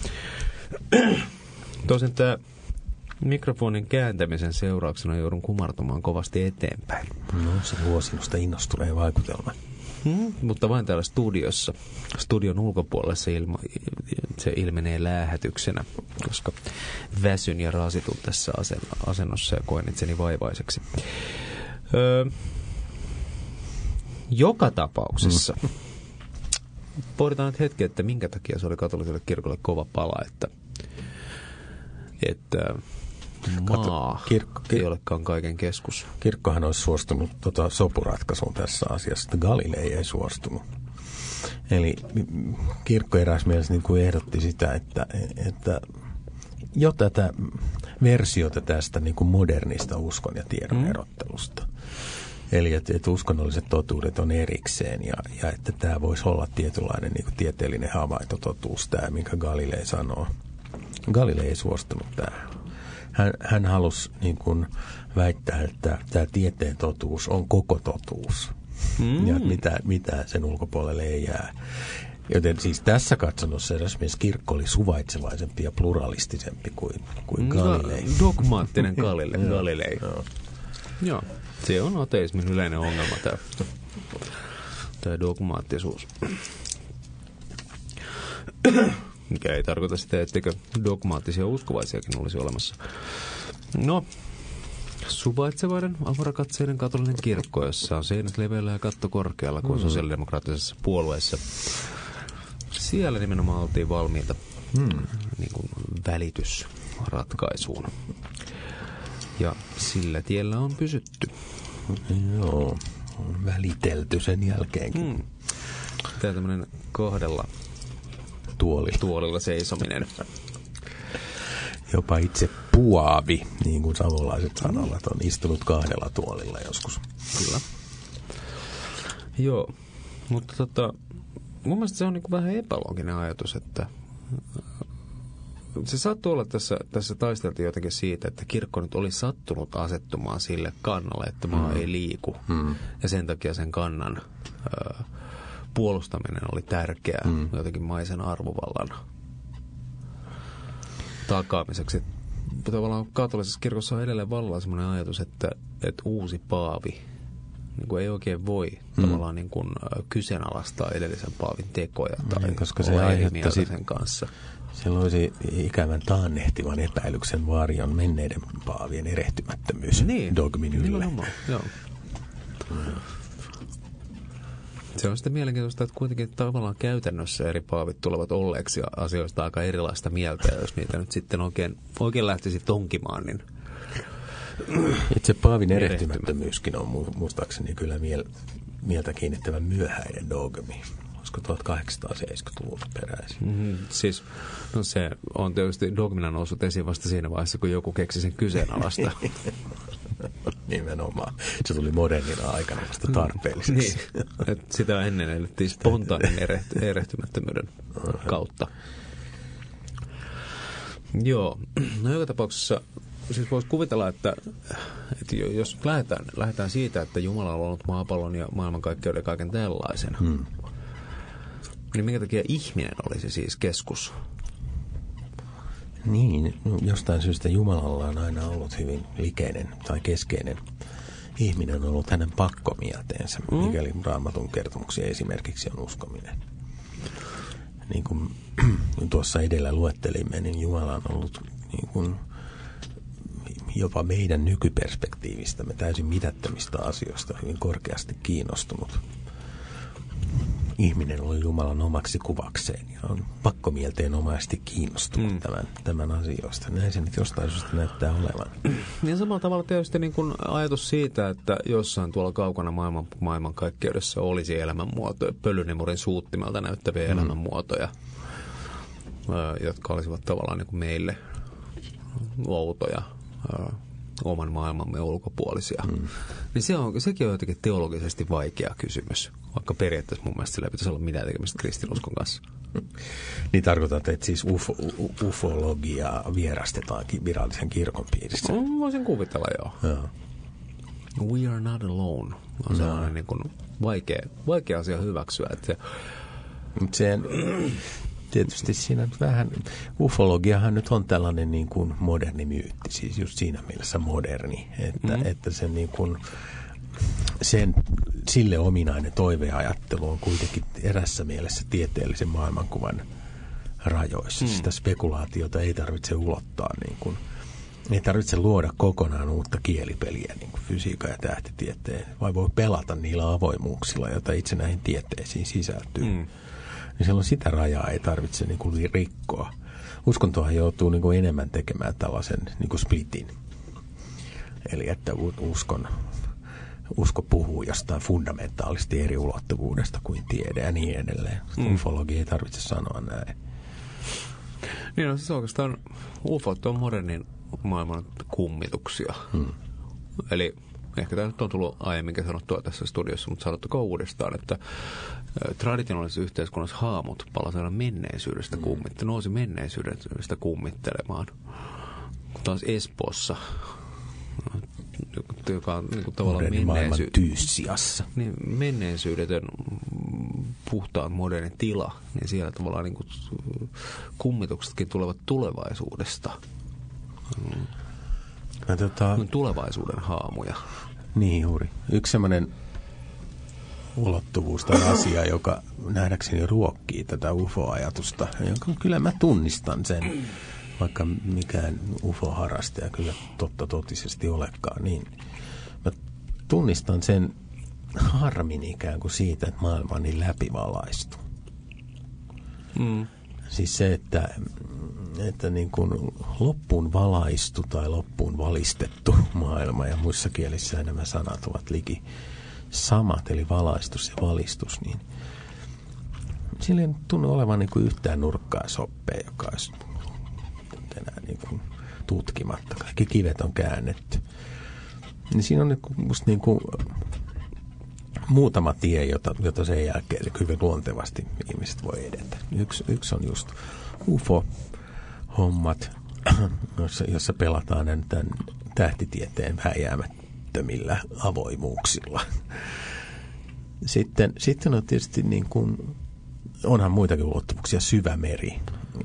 Tosin tämä mikrofonin kääntämisen seurauksena joudun kumartumaan kovasti eteenpäin. No, se luo sinusta innostuneen vaikutelman. Mutta vain täällä studiossa. Studion ulkopuolella se ilmenee läähätyksenä, koska väsyn ja rasitun tässä asennossa ja koen itseni vaivaiseksi. Joka tapauksessa pohditaan nyt hetki, että minkä takia se oli katoliselle kirkolle kova pala, että maa ei olekaan kaiken keskus. Kirkkohan olisi suostunut sopuratkaisuun tässä asiassa, että Galilei ei suostunut. Eli kirkko eräs mielessä niin kuin ehdotti sitä, että jo tätä versiota tästä niin kuin modernista uskon ja tiedon erottelusta. Eli että uskonnolliset totuudet on erikseen ja että tämä voisi olla tietynlainen niin kuin tieteellinen havaintototuus, tämä, minkä Galilei sanoo. Galilei ei suostunut tähän. Hän halusi niin kuin väittää, että tämä tieteen totuus on koko totuus. Ja mitä sen ulkopuolelle ei jää. Joten siis tässä katsannossa eräs kirkko oli suvaitsevaisempi ja pluralistisempi kuin Galilei. Dogmaattinen Galilei. Joo. Se on ateismin yleinen ongelma, tämä dogmaattisuus. Mikä ei tarkoita sitä, etteikö dogmaattisia uskovaisiakin olisi olemassa. No, suvaitsevainen, avarakatseinen katolinen kirkko, jossa on seinät leveällä ja katto korkealla kuin sosiaalidemokraattisessa puolueessa. Siellä nimenomaan oltiin valmiita niin kuin välitysratkaisuun. Ja sillä tiellä on pysytty. Joo, on välitelty sen jälkeenkin. Tämä tämmöinen kahdella tuolilla seisominen. Jopa itse puavi, niin kuin savolaiset sanovat, on istunut 2 tuolilla joskus. Kyllä. Joo, mutta mun mielestä se on niin kuin vähän epälooginen ajatus, että se sattuu olla tässä taisteltiin jotenkin siitä, että kirkko nyt oli sattunut asettumaan sille kannalle, että maa ei liiku. Ja sen takia sen kannan puolustaminen oli tärkeää jotenkin maisen arvovallan takaamiseksi. Tavallaan katolisessa kirkossa on edelleen vallalla sellainen ajatus, että uusi paavi niin kuin ei oikein voi tavallaan niin kuin kyseenalaistaa edellisen paavin tekoja tai koska se aiheuttaisi sen kanssa. Se loisi ikävän taannehtivan epäilyksen varjon menneiden paavien erehtymättömyys dogmin ylle. Joo. Se on sitten mielenkiintoista, että kuitenkin tavallaan käytännössä eri paavit tulevat olleeksi asioista aika erilaista mieltä, ja jos niitä nyt sitten oikein lähtisi tonkimaan, niin itse paavin erehtymättömyyskin on muistaakseni kyllä mieltä kiinnittävän myöhäinen dogmi. Olisiko 1870-luvulta peräisin? Siis, no se on tietysti dogmina noussut esiin vasta siinä vaiheessa, kun joku keksi sen kyseenalaista. Nimenomaan. Se tuli modernina aikana vasta tarpeelliseksi. Niin, että sitä ennen elettiin spontaanin erehtymättömyyden kautta. Joo, no joka tapauksessa siis voisi kuvitella, että jos lähdetään siitä, että Jumala on ollut maapallon ja maailmankaikkeuden ja kaiken tällaisen, niin minkä takia ihminen olisi siis keskus? Niin, jostain syystä Jumalalla on aina ollut hyvin likeinen tai keskeinen. Ihminen on ollut hänen pakkomielteensä, mikäli Raamatun kertomuksia esimerkiksi on uskominen. Niin kuin tuossa edellä luettelimme, niin Jumala on ollut niin kuin jopa meidän nykyperspektiivistämme täysin mitättömistä asioista hyvin korkeasti kiinnostunut. Ihminen oli Jumalan omaksi kuvakseen ja on pakkomielteenomaisesti kiinnostunut tämän asioista. Näin se nyt jostain syystä näyttää olevan. Ja samalla tavalla tietysti niin kuin ajatus siitä, että jossain tuolla kaukana maailmankaikkeudessa olisi elämänmuotoja, pölynimurin suuttimelta näyttäviä elämänmuotoja, jotka olisivat tavallaan niin kuin meille outoja, oman maailmamme ulkopuolisia. Niin sekin on jotenkin teologisesti vaikea kysymys, vaikka periaatteessa mun mielestä sillä pitäisi olla mitään tekemistä kristinuskon kanssa. Niin tarkoitat, että siis ufologiaa vierastetaankin virallisen kirkon piirissä? Voisin kuvitella, joo. We are not alone on sellainen niin kuin vaikea asia hyväksyä. Että tietysti siinä vähän, ufologiahan nyt on tällainen niin kuin moderni myytti, siis just siinä mielessä moderni, että se niin kuin, sille ominainen toiveajattelu on kuitenkin erässä mielessä tieteellisen maailmankuvan rajoissa. Sitä spekulaatiota ei tarvitse ulottaa, niin kuin, ei tarvitse luoda kokonaan uutta kielipeliä niin kuin fysiikan ja tähtitieteen, vai voi pelata niillä avoimuuksilla, joita itse näihin tieteisiin sisältyy. Niin silloin sitä rajaa ei tarvitse niin kuin rikkoa. Uskontohan joutuu niin kuin enemmän tekemään tällaisen niin kuin splitin. Eli että usko puhuu jostain fundamentaalisesti eri ulottuvuudesta kuin tiede ja niin edelleen. Ufologia ei tarvitse sanoa näin. Niin on siis oikeastaan ufot on modernin maailman kummituksia. Eli ehkä tämä nyt on tullut aiemminkin sanottua tässä studiossa, mutta sanottakoon uudestaan, että traditionaalisessa yhteiskunnassa haamut palasivat menneisyydestä nousi menneisyydestä kummittelemaan. Taas Espoossa, joka on niin kuin tavallaan niin menneisyyden puhtaan modernin tila, niin siellä tavallaan niin kuin kummituksetkin tulevat tulevaisuudesta. Tulevaisuuden haamuja. Niin juuri. Yksi semmoinen ulottuvuus tai asia, joka nähdäkseni ruokkii tätä UFO-ajatusta, jonka kyllä mä tunnistan sen, vaikka mikään UFO-harrastaja kyllä totisesti olekaan, niin mä tunnistan sen harmin ikään kuin siitä, että maailma on niin läpivalaistu. Siis se, että niin kuin loppuun valaistu tai loppuun valistettu maailma, ja muissa kielissä nämä sanat ovat liki samat, eli valaistus ja valistus, niin sillä ei tunnu olevan niin kuin yhtään nurkkaa ja soppea, joka olisi enää niin kuin tutkimatta. Kaikki kivet on käännetty. Niin siinä on musta niin kuin muutama tie, jota sen jälkeen hyvin luontevasti ihmiset voi edetä. Yksi on just UFO-hommat, jossa pelataan tämän tähtitieteen vääjäämättömillä avoimuuksilla. Sitten on tietysti niin kuin, onhan muitakin ulottuvuuksia, syvämeri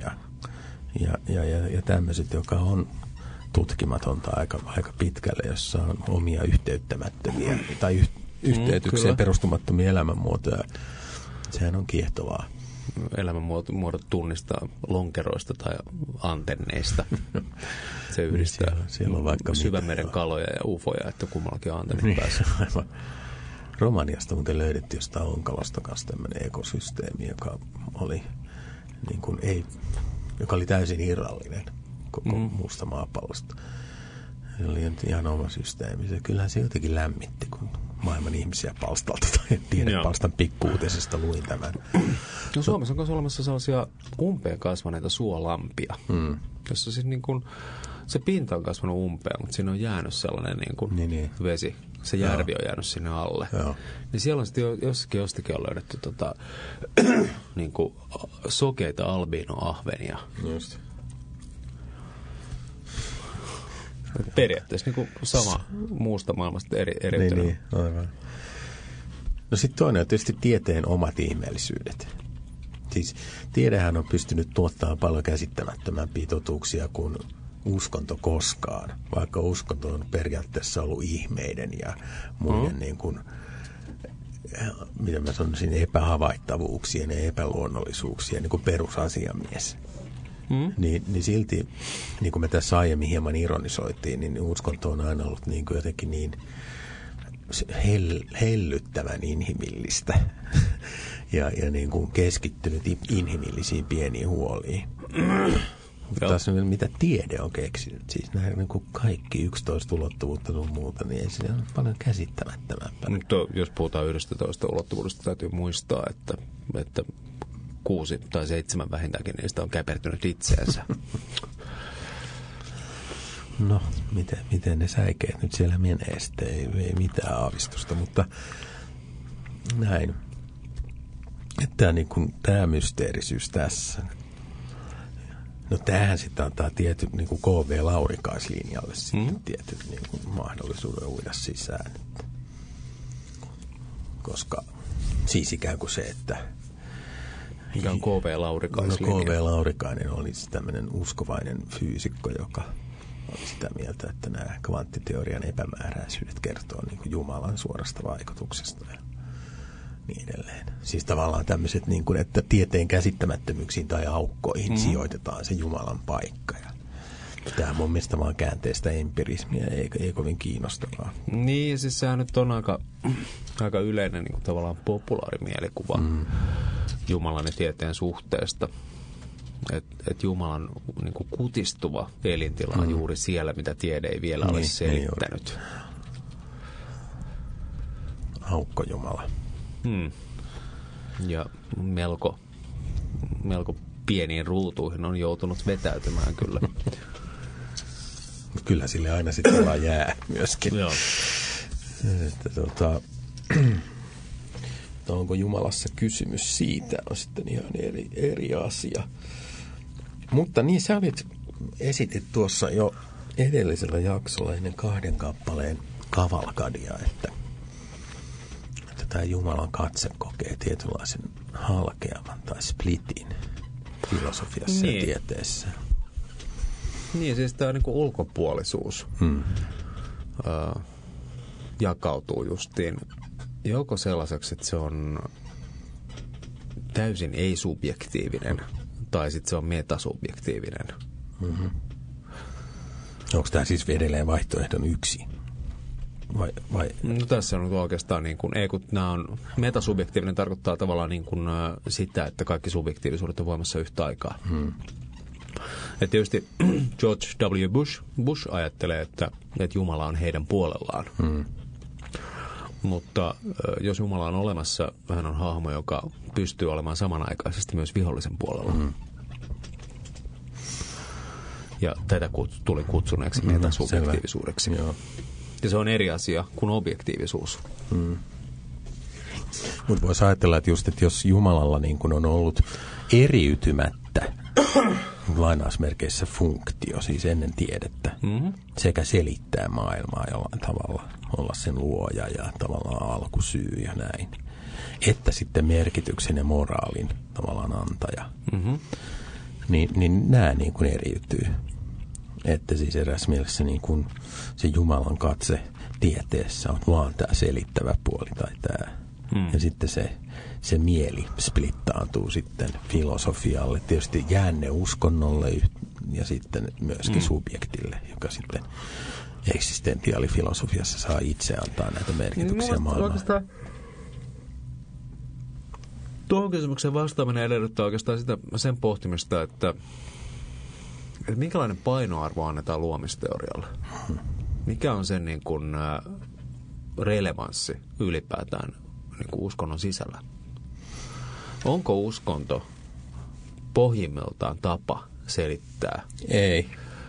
ja tämmöiset, joka on tutkimatonta aika pitkälle, jossa on omia yhteyttämättömiä tai yhteytykseen perustumattomia elämänmuotoja. Sehän on kiehtovaa. Elämänmuodot tunnistaa lonkeroista tai antenneista. Se yhdistää siellä on vaikka syvämeren kaloja ja ufoja, että kummallakin on antennit päässä. Romaniasta muuten löydettiin jostain Onkalosta kanssa tämmöinen ekosysteemi, joka oli, niin kuin joka oli täysin irrallinen koko muusta maapallosta. Se oli ihan oma systeemi. Kyllähän se jotenkin lämmitti, kun maailman ihmisiä palstalta tai tiedepalstan pikkuutisesta luin tämän. No Suomessa on myös olemassa sellaisia umpeen kasvaneita suolampia, jossa siis niin kuin se pinta on kasvanut umpeen, mutta siinä on jäänyt sellainen niin kuin vesi. Se järvi on jäänyt sinne alle. Joo. Niin siellä on sitten jostakin on löydetty niin kuin sokeita albino-ahvenia. Just. Periaatteessa niin kuin sama muusta maailmasta eriytynyt. Niin, aivan. No sitten toinen on tietysti tieteen omat ihmeellisyydet. Siis tiedehän on pystynyt tuottamaan paljon käsittämättömämpiä totuuksia kuin uskonto koskaan, vaikka uskonto on periaatteessa ollut ihmeiden ja muiden niin kuin, mitä mä sanoisin, epähavaittavuuksien ja epäluonnollisuuksien niin kuin perusasiamies. Niin silti, niin kuin me tässä aiemmin hieman ironisoitiin, niin uskonto on aina ollut niin kuin jotenkin niin hellyttävän inhimillistä ja niin kuin keskittynyt inhimillisiin pieniin huoliin. Taas mitä tiede on keksinyt, siis nämä niin kuin kaikki 11 ulottuvuutta sun muuta, niin ei siinä ole paljon käsittämättömämpää. Mutta jos puhutaan 11 ulottuvuudesta, täytyy muistaa, että 6 tai 7 vähintäänkin niistä on käpertynyt itseensä. No, miten ne säikeet nyt siellä menee sitten, ei mitään aavistusta, mutta näin. Että tämä mysteerisyys tässä. No tämähän sitten antaa tietyt niin kuin K.V. Laurikaislinjalle sitten tietyt niin kuin mahdollisuuden uida sisään. Koska siis ikään kuin se, että mikä on K.V. Laurikaislinja? No K.V. Laurikainen oli tämmöinen uskovainen fyysikko, joka oli sitä mieltä, että nämä kvanttiteorian epämääräisyydet kertoo niin kuin Jumalan suorasta vaikutuksesta ja niin edelleen. Siis tavallaan tämmöiset, niin kuin, että tieteen käsittämättömyyksiin tai aukkoihin sijoitetaan se Jumalan paikka. Ja tämä on mun mielestä vaan käänteistä empirismiä, ei kovin kiinnostavaa. Niin, siis sehän nyt on aika yleinen niin kuin tavallaan populaarimielikuvaa Jumalan ja tieteen suhteesta. Että Jumalan niin kuin kutistuva elintila on juuri siellä, mitä tiede ei vielä ole selittänyt. Aukko Jumala. Ja melko pieniin ruutuihin on joutunut vetäytymään kyllä. Kyllä sille aina sitten vaan jää myöskin. Joo. Että onko Jumalassa kysymys siitä, on sitten ihan eri asia. Mutta niin sä esitit tuossa jo edellisellä jaksolla ennen 2 kappaleen kavalkadia, että tämä Jumalan katse kokee tietynlaisen halkeaman tai splitin filosofiassa ja tieteessä. Niin, siis tämä niin kuin ulkopuolisuus jakautuu justiin joko sellaiseksi, että se on täysin ei-subjektiivinen, tai sitten se on metasubjektiivinen. Onko tämä siis edelleen vaihtoehdon 1? Vai? No tässä on oikeastaan niin kuin, kun nämä on metasubjektiivinen, tarkoittaa tavallaan niin kuin sitä, että kaikki subjektiivisuudet on voimassa yhtä aikaa. Et tietysti George W. Bush ajattelee, että Jumala on heidän puolellaan. Mutta jos Jumala on olemassa, hän on hahmo, joka pystyy olemaan samanaikaisesti myös vihollisen puolella. Ja tätä tuli kutsuneeksi metasubjektiivisuudeksi. Ja se on eri asia kuin objektiivisuus. Mutta voisi ajatella, että jos Jumalalla niin kun on ollut eriytymättä lainausmerkeissä funktio, siis ennen tiedettä, sekä selittää maailmaa jollain tavalla, olla sen luoja ja tavallaan alkusyy ja näin, että sitten merkityksen ja moraalin tavallaan antaja, niin nämä niin kuin eriytyy. Että siis eräs mielessä niin kuin se Jumalan katse tieteessä on vaan tämä selittävä puoli tai tämä. Ja sitten se mieli splittaantuu sitten filosofialle, tietysti jäänne uskonnolle ja sitten myöskin subjektille, joka sitten eksistentiaalifilosofiassa saa itse antaa näitä merkityksiä maailmaan. Tuohon kysymykseen vastaaminen edellyttää oikeastaan sen pohtimista, että minkälainen painoarvo annetaan luomisteorialle? Mikä on sen niin kuin relevanssi ylipäätään niin kuin uskonnon sisällä? Onko uskonto pohjimmiltaan tapa selittää? Ei.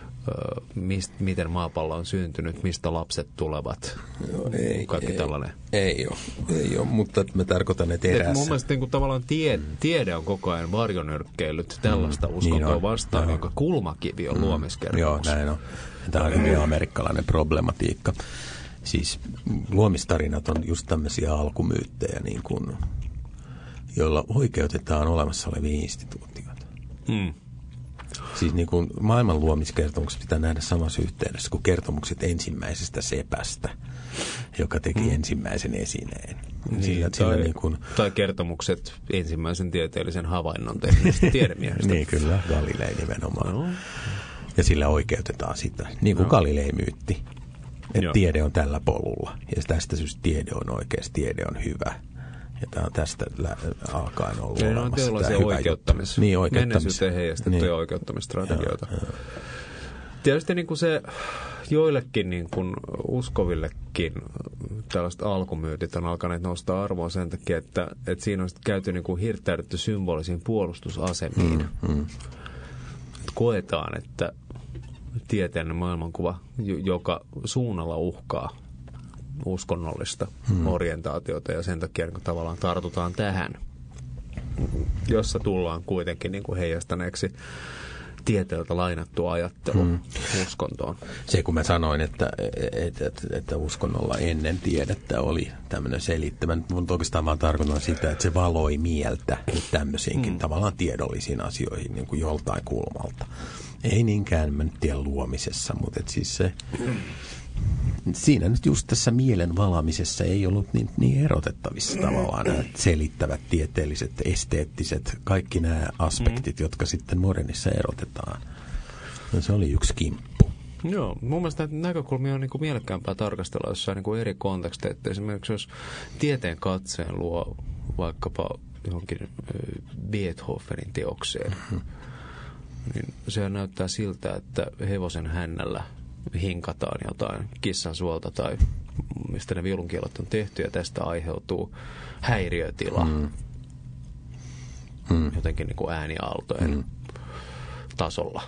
Miten maapallo on syntynyt, mistä lapset tulevat, kaikki tällainen. Ei ole, mutta mä tarkoitan, että erässä. Mun mielestä niin tavallaan tiede on koko ajan varjonyrkkeillyt tällaista uskontoa vastaan, jonka kulmakivi on luomiskertomus. Joo, näin on. Tämä on hyvin amerikkalainen problematiikka. Siis luomistarinat on just tämmöisiä alkumyyttejä, niin kuin, joilla oikeutetaan olemassa olevia instituutioita. Siis niin kuin maailman luomiskertomukset pitää nähdä samassa yhteydessä kuin kertomukset ensimmäisestä sepästä, joka teki ensimmäisen esineen. Tai kertomukset ensimmäisen tieteellisen havainnon tehneestä tiedemiehestä. Niin, kyllä, Galilei nimenomaan. No. Ja sillä oikeutetaan sitä, niin kuin Galilei-myytti, että tiede on tällä polulla. Ja tästä syystä tiede on oikeasti, tiede on hyvä. Ja tämä on tästä alkaen ollut olemassa. Tämä on oikeuttamis. Niin, menneisyyteen heijastettuja oikeuttamistrategioita. Tietysti niin kuin se joillekin niin kuin uskovillekin tällaiset alkumyytit on alkaneet nostaa arvoa sen takia, että siinä on käyty niin kuin hirttäydytty symbolisiin puolustusasemiin. Koetaan, että tieteellinen maailmankuva, joka suunnalla uhkaa uskonnollista orientaatiota ja sen takia niin kuin tavallaan tartutaan tähän, jossa tullaan kuitenkin niin kuin heijastaneeksi tieteeltä lainattua ajattelu uskontoon. Se kun mä sanoin, että uskonnolla ennen tiedettä oli tämmöinen selittämä, mutta oikeastaan vaan tarkoitan sitä, että se valoi mieltä tämmöisiinkin tavallaan tiedollisiin asioihin niin kuin joltain kulmalta. Ei niinkään, mä nyt tiedän luomisessa, mutta siis se siinä nyt just tässä mielen valaamisessa ei ollut niin erotettavissa tavallaan nämä selittävät, tieteelliset, esteettiset, kaikki nämä aspektit, jotka sitten modernissa erotetaan. No, se oli yksi kimppu. Joo, mun mielestä näkökulmia on niin kuin mielekkäämpää tarkastella jossain niin kuin eri konteksteissa. Esimerkiksi jos tieteen katseen luo vaikkapa johonkin Beethovenin teokseen, niin se näyttää siltä, että hevosen hännällä hinkataan jotain kissan suolta tai mistä ne viulunkielot on tehty ja tästä aiheutuu häiriötila jotenkin niin kuin ääniaaltojen tasolla.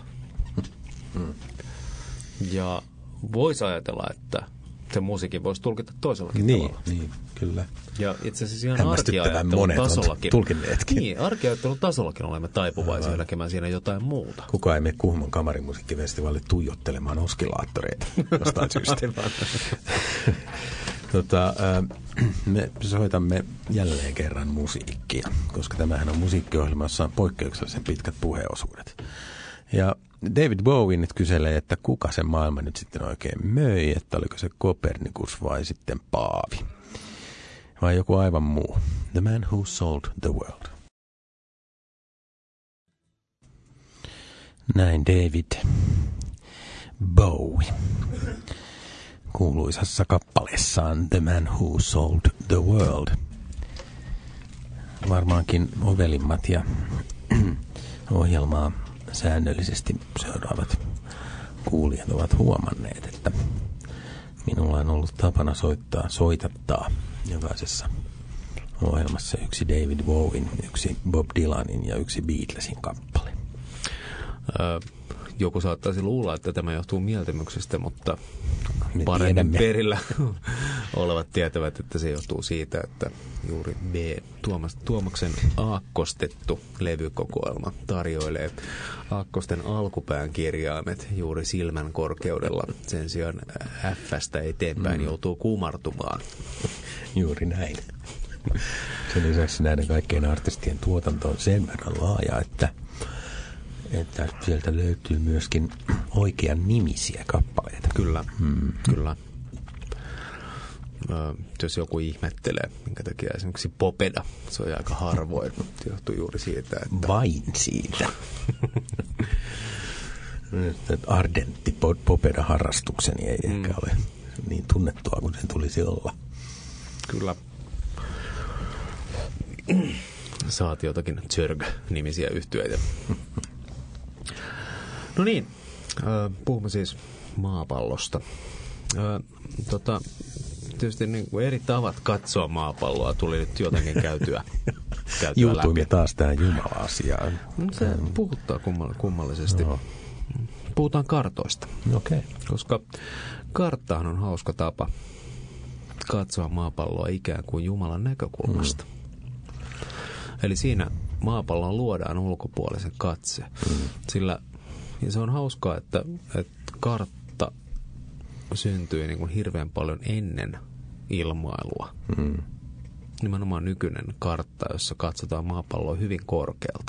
Ja voisi ajatella, että se musiikin voisi tulkita toisellakin tavalla. Niin, kyllä. Ja itse asiassa ihan arkiajattelun tasollakin. Tulkinneetkin. Arkiajattelun tasollakin olemme taipuvaisia näkemään siinä jotain muuta. Kukaan ei mene Kuhmon kamarimusiikkifestivaalille tuijottelemaan oskilaattoreita jostain syystä. Me soitamme jälleen kerran musiikkia, koska tämähän on musiikkiohjelmassa poikkeuksellisen pitkät puheosuudet. Ja David Bowie nyt kyselee, että kuka sen maailma nyt sitten oikein möi, että oliko se Kopernikus vai sitten Paavi. Vai joku aivan muu. The Man Who Sold the World. Näin David Bowie kuuluisassa kappaleessaan The Man Who Sold the World. Varmaankin ovelimmat ja ohjelmaa säännöllisesti seuraavat kuulijat ovat huomanneet, että minulla on ollut tapana soitattaa jokaisessa ohjelmassa yksi David Bowien, yksi Bob Dylanin ja yksi Beatlesin kappale. Joku saattaisi luulla, että tämä johtuu mieltymyksestä, mutta paremmin perillä olevat tietävät, että se johtuu siitä, että juuri Tuomaksen aakkostettu levykokoelma tarjoilee aakkosten alkupään kirjaimet juuri silmän korkeudella. Sen sijaan F:stä eteenpäin joutuu kumartumaan. Juuri näin. Sen lisäksi näiden kaikkien artistien tuotanto on sen verran laaja, että sieltä löytyy myöskin oikean nimisiä kappaleita. Kyllä, kyllä. Jos joku ihmettelee, minkä takia esimerkiksi Popeda, se on aika harvoin, johtuu juuri siitä, että... Vain siitä. Ardentti popeda-harrastukseni ei ehkä ole niin tunnettua kuin sen tulisi olla. Kyllä. Saati jotakin Zörg-nimisiä yhtyeitä. No niin, puhumme siis maapallosta. Tietysti niin kuin eri tavat katsoa maapalloa tuli nyt jotenkin käytyä Juutuimme läpi. taas tähän Jumala-asiaan. Se puhuttaa kummallisesti. No. Puhutaan kartoista. Okay. Koska karttahan on hauska tapa katsoa maapalloa ikään kuin Jumalan näkökulmasta. Eli siinä maapallon luodaan ulkopuolisen katse. Sillä ja se on hauskaa, että kartta syntyi niin kuin hirveän paljon ennen ilmailua. Nimenomaan nykyinen kartta, jossa katsotaan maapalloa hyvin korkealta.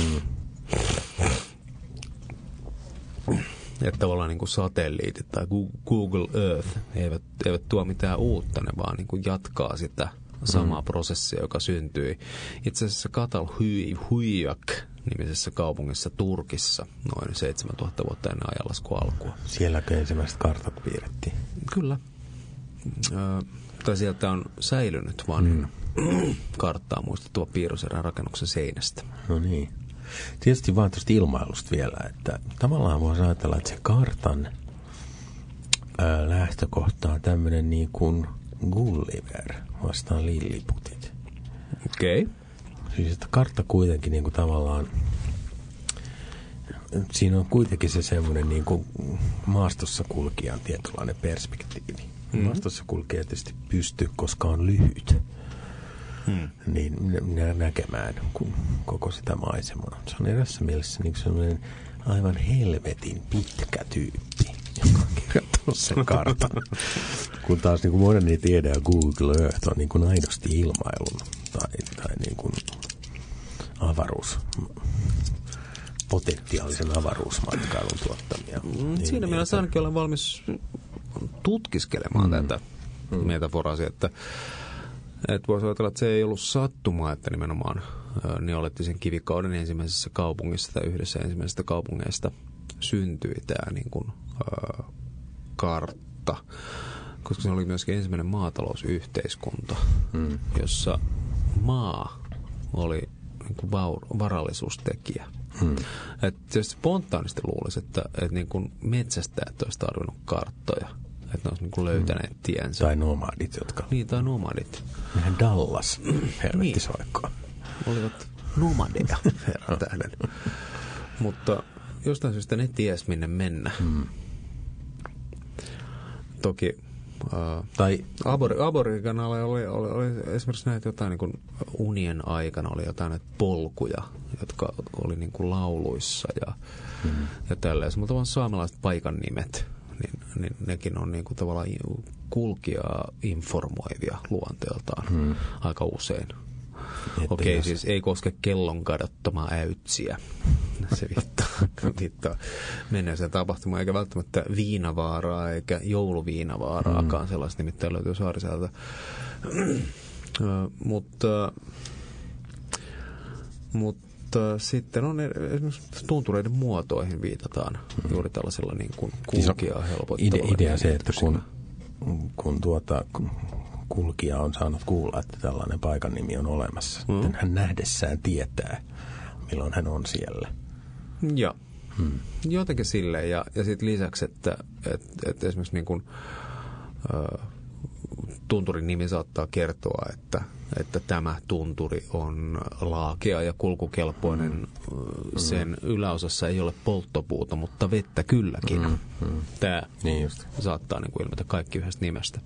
Että tavallaan niin kuin satelliitit tai Google Earth eivät tuo mitään uutta, ne vaan niin kuin jatkaa sitä samaa prosessia, joka syntyi itse asiassa Katalhuyyak nimisessä kaupungissa Turkissa noin 7000 vuotta ennen ajanlaskun alkua. Sielläkö ensimmäiset kartat piirrettiin? Kyllä. Tai sieltä on säilynyt vanhin karttaa muistuttava piirroserän rakennuksen seinästä. No niin. Tietysti vaan tuosta ilmailusta vielä, että tavallaan voisi ajatella, että se kartan lähtökohta on tämmöinen niin kuin Gulliver vastaan lilliputit. Okei. Okay. Siis että kartta kuitenkin niin kuin tavallaan, siinä on kuitenkin se semmoinen niin kuin maastossa kulkijan tietynlainen perspektiivi. Maastossa kulkija tietysti pystyy, koska on lyhyt, niin näkemään koko sitä maisemaa. Se on erässä mielessä niin semmoinen aivan helvetin pitkä tyyppi, joka on kirjoittanut sen kartan. Kun taas niin kuin moderni tiede ja Google Earth on niin kuin aidosti ilmailun tai niin kuin potentiaalisen avaruusmatkailun tuottamia. Siinä mielessä ainakin olen valmis tutkiskelemaan tätä metaforasia, että voisi ajatella, että se ei ollut sattumaa, että nimenomaan neoliittisen kivikauden ensimmäisessä kaupungissa tai yhdessä ensimmäisistä kaupungeista syntyi tämä niin kuin, kartta, koska se oli myöskin ensimmäinen maatalousyhteiskunta, jossa maa oli niin kuin varallisuustekijä. Että spontaanisti luulisi, että niin kuin metsästäjät olisi tarvinnut karttoja, että ne olisi niin kuin löytäneet tiensä. Tai nomadit, jotka... Niin, tai nomadit. Nehän Dallas helvetti soikkoa. Olivat nomadeja, herran tähden. Mutta jostain syystä ne ties minne mennä. Toki aboriginalla oli esimerkiksi näitä jotain niin kuin unien aikana oli jotain näitä polkuja, jotka oli niin kuin lauluissa ja tälleen. Mutta vaan saamelaiset paikan nimet, niin nekin on niin kuin tavallaan kulkijaa informoivia luonteeltaan aika usein. Okei, siis ei koske kellon kadottomaa äytsiä. Se viittaa menneeseen tapahtumaan, eikä välttämättä Viinavaaraa eikä jouluviinavaaraakaan sellaista, nimittäin löytyy Saariselta. Mutta sitten on esimerkiksi tuntureiden muotoihin viitataan juuri tällaisella niin kuin kulkijaa helpottavalla. Idea se, että kun kulkija on saanut kuulla, että tällainen paikan nimi on olemassa. Sitten hän nähdessään tietää, milloin hän on siellä. Joo. Jotenkin silleen. Ja sitten lisäksi, että esimerkiksi niin kuin, tunturin nimi saattaa kertoa, että tämä tunturi on laakea ja kulkukelpoinen. Sen yläosassa ei ole polttopuuta, mutta vettä kylläkin. Tämä saattaa niin kuin ilmetä kaikki yhdestä nimestä.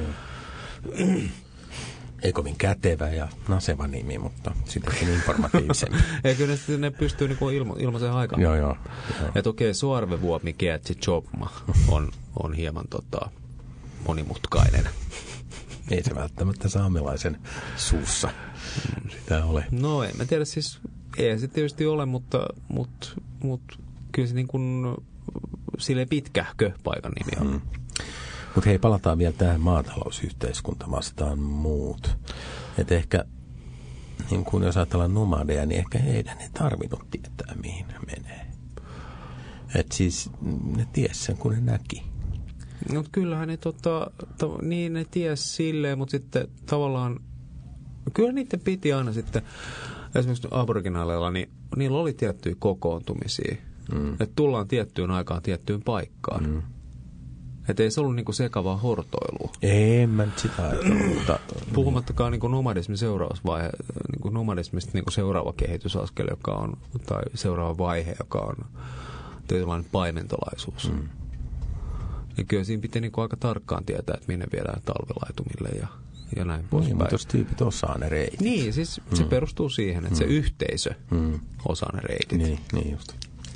Ei kovin kätevä ja naseva nimi, mutta sittenkin informatiivisempi. Ei kyllä ne pystyy niinku ilmaisen aikaan. Joo. Että okei, Suarvevuomi Keatsi Chopma on hieman monimutkainen. Ei se välttämättä saamelaisen suussa sitä ole. No en mä tiedä, siis ei se tietysti ole, mutta kyllä se niin kuin silleen pitkähkö paikan nimi on. Mutta hei, palataan vielä tähän maatalousyhteiskunta vastaan muut. Että ehkä, niin kun jos ajatellaan nomadeja, niin ehkä heidän ei tarvinnut tietää, mihin ne menee. Että siis ne ties sen, kun ne näki. No kyllähän ne, niin ne ties silleen, mutta sitten tavallaan, kyllä niiden piti aina sitten, esimerkiksi aboriginaaleilla, niin niillä oli tiettyjä kokoontumisia. Että tullaan tiettyyn aikaan tiettyyn paikkaan. Että ei se ollut niinku sekavaa hortoilua. En mä nyt sitä ajatellut. Puhumattakaan niinku nomadismin seurausvaihe, niinku nomadismista niinku seuraava kehitysaskel, joka on, tai seuraava vaihe, joka on tietynlainen paimentolaisuus. Niin kyllä siinä pitää niinku aika tarkkaan tietää, että minne viedään talvilaitumille ja näin poispäin. Niin, mutta jos tyypit osaa ne reitit. Niin, siis se perustuu siihen, että se yhteisö osaa ne reitit. Niin just.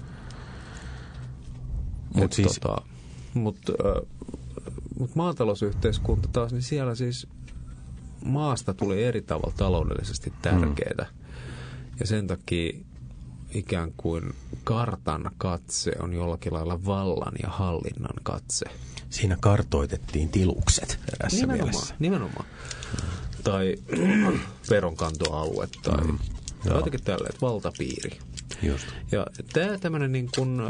Mutta maatalousyhteiskunta taas, niin siellä siis maasta tuli eri tavalla taloudellisesti tärkeää. Ja sen takia ikään kuin kartan katse on jollakin lailla vallan ja hallinnan katse. Siinä kartoitettiin tilukset erässä mielessä. Nimenomaan. Tai veronkantoalue tai jotenkin tälleen, valtapiiri. Just. Ja tämä tämmöinen niin kuin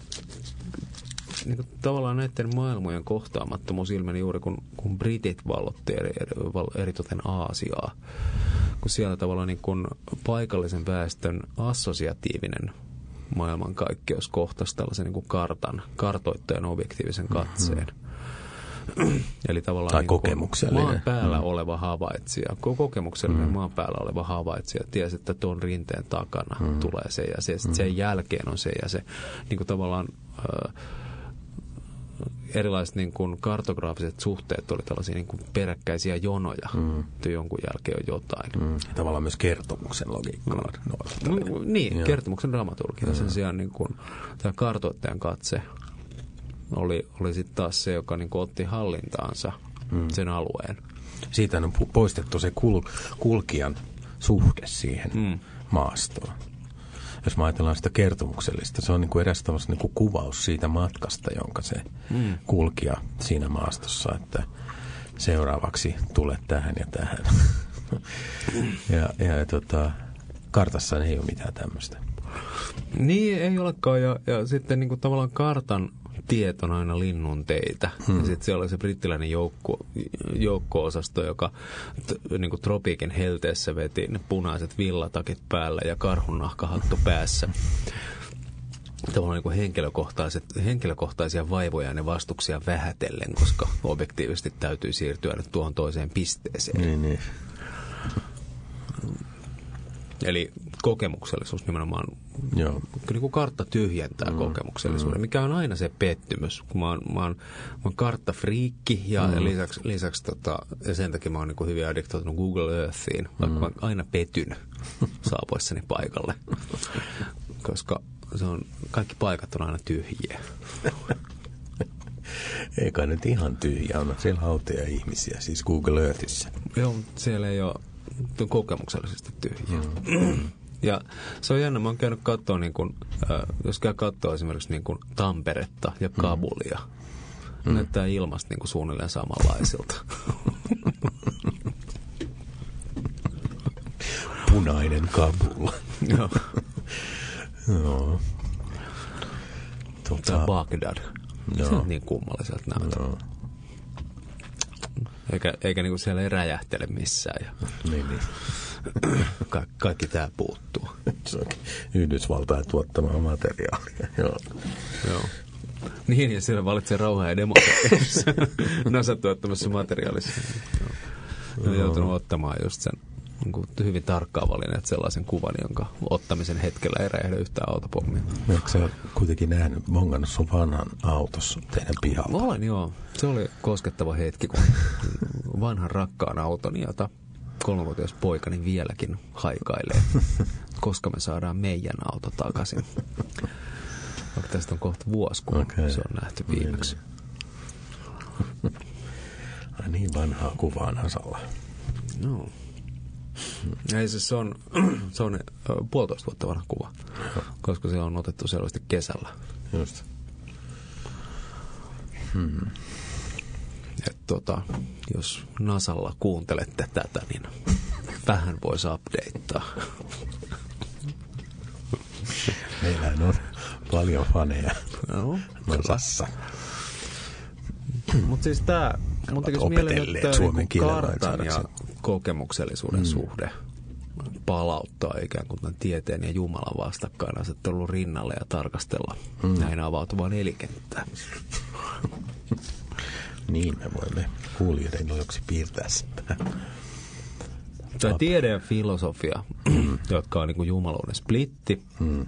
tavallaan näiden maailmojen kohtaamattomuus ilmeni juuri, kun britit vallotti eritoten Aasiaa. Kun siellä tavallaan niin kuin paikallisen väestön assosiatiivinen maailmankaikkeus kohtasi tällaisen niin kuin kartoittajan objektiivisen katseen. Eli tavallaan tai niin kokemuksellinen. Maan päällä oleva havaitsija, kokemuksellinen maan päällä oleva havaitsija tiesi, että tuon rinteen takana tulee se ja se. Sen jälkeen on se ja se. Niin kuin tavallaan erilaiset niin kuin kartograafiset suhteet oli tällaisia niin kuin peräkkäisiä jonoja, että jonkun jälkeen on jotain. Ja tavallaan myös kertomuksen logiikkaa. Niin, kertomuksen dramaturgia. Sen sijaan niin kuin, tämä kartoittajan katse oli sitten taas se, joka niin kuin otti hallintaansa sen alueen. Siitä on poistettu se kulkijan suhde siihen maastoon. Jos mä ajatellaan sitä kertomuksellista, se on niin kuin eräs niin kuin kuvaus siitä matkasta, jonka se kulkija siinä maastossa, että seuraavaksi tule tähän ja tähän. Kartassa ei ole mitään tämmöistä. Niin, ei olekaan. Ja sitten niin kuin tavallaan kartan tiet on aina linnun teitä. Ja sitten siellä oli se brittiläinen joukko-osasto, joka niin kuin tropiikin helteessä veti ne punaiset villatakit päällä ja karhunnahkahattu päässä. Tavallaan niin kuin henkilökohtaisia vaivoja ja vastuksia vähätellen, koska objektiivisesti täytyy siirtyä nyt tuohon toiseen pisteeseen. Niin. Eli kokemuksellisuus nimenomaan. Joo. Niin kuin kartta tyhjentää kokemuksellisuuden, mikä on aina se pettymys. Kun mä oon karttafriikki ja lisäksi ja sen takia mä oon niin kuin hyvin addiktoitunut Google Earthiin, vaikka mä aina petyn saapuessani paikalle. Koska kaikki paikat on aina tyhjiä. Eikä nyt ihan tyhjä, on siellä hauteja ihmisiä, siis Google Earthissä. Joo, siellä ei ole kokemuksellisesti tyhjiä. Ja se on jännä, mä oon käynyt katsoa, niin kun, jos käy katsoa esimerkiksi niin kun Tamperetta ja Kabulia, näyttää ilmasta niin kun suunnilleen samanlaisilta. Punainen Kabul. Joo. Joo. Bagdad. Se on niin kummalliselta näytä. Eikä niinku siellä ei räjähtele missään. Ja niin. Kaikki tää puuttuu. Se on Yhdysvaltain tuottamaa materiaalia. Joo. Niin, ja siellä valitsee rauhaa ja demokratiassa NASA tuottamassa materiaalissa. Olen joutunut ottamaan just sen hyvin tarkkaan valinneet sellaisen kuvan, jonka ottamisen hetkellä ei räjähdä yhtään autopommia. Eikö sä kuitenkin mongannut sun vanhan autossa teidän pihalla? Olen, joo. Se oli koskettava hetki, kun vanhan rakkaan autoni, jota 3-vuotias poikani vieläkin haikailee, koska me saadaan meidän auto takaisin. Vaikka tästä on kohta vuosi, kun se on nähty viimeksi. Ai niin vanhaa kuvaa Nasalla. No. Ei, se on 1,5 vuotta vanha kuva, koska se on otettu selvästi kesällä. Just. Jos Nasalla kuuntelette tätä, niin vähän voisi updateaa. Meillähän on Paljon faneja. No, Nosassa. Mutta siis tää, mun tekisi mieleen, että suomen kartan ja kokemuksellisuuden suhde palauttaa ikään kuin tämän tieteen ja Jumalan vastakkainasettelun rinnalle ja tarkastella näin avautuvaa nelikenttää. Niin, me voimme kuulijoiden iloksi piirtää sitä. Tai tiede ja filosofia, jotka on niin kuin jumaluuden splitti.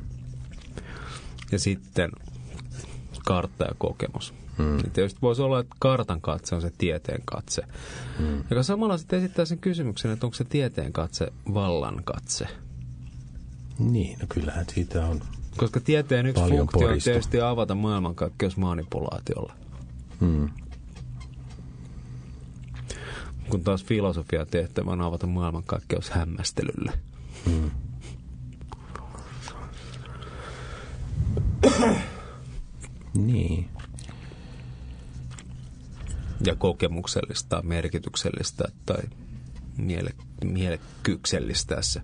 Ja sitten kartta ja kokemus. Niin tietysti voisi olla, että kartan katse on se tieteen katse. Joka samalla sitten esittää sen kysymyksen, että onko se tieteen katse vallan katse. Niin, no kyllähän siitä on. Koska tieteen yksi funktio on tietysti avata maailmankaikkeus manipulaatiolla. Kun taas filosofia tehtävä on avata maailmankaikkeus hämmästelylle. Niin. Ja kokemuksellista, merkityksellistä tai mielekkyyksellistä se.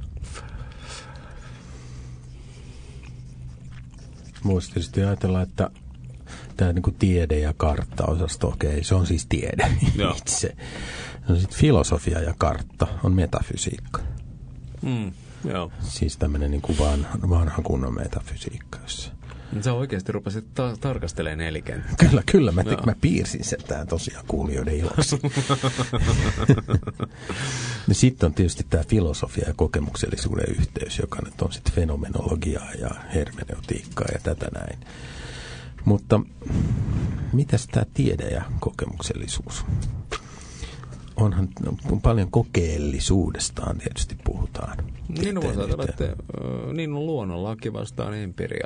Voisi tietysti ajatella, että tämä niin kuin tiede- ja kartta-osasto, okei, se on siis tiede itse. No sitten filosofia ja kartta on metafysiikka. Joo. Siis tämmöinen niin kuin vanha kunnon metafysiikka, jossa... Sä oikeasti rupesit tarkastelemaan nelikenttää. Kyllä, mä piirsin sen tähän tosiaan kuulijoiden iloksi. Ja sitten on tietysti tämä filosofia ja kokemuksellisuuden yhteys, joka nyt on sitten fenomenologiaa ja hermeneutiikkaa ja tätä näin. Mutta mitäs tämä tiede ja kokemuksellisuus? Onhan paljon kokeellisuudestaan tietysti puhutaan. Niin voisi ajatella, että niin on luonnonlaki vastaan empiria.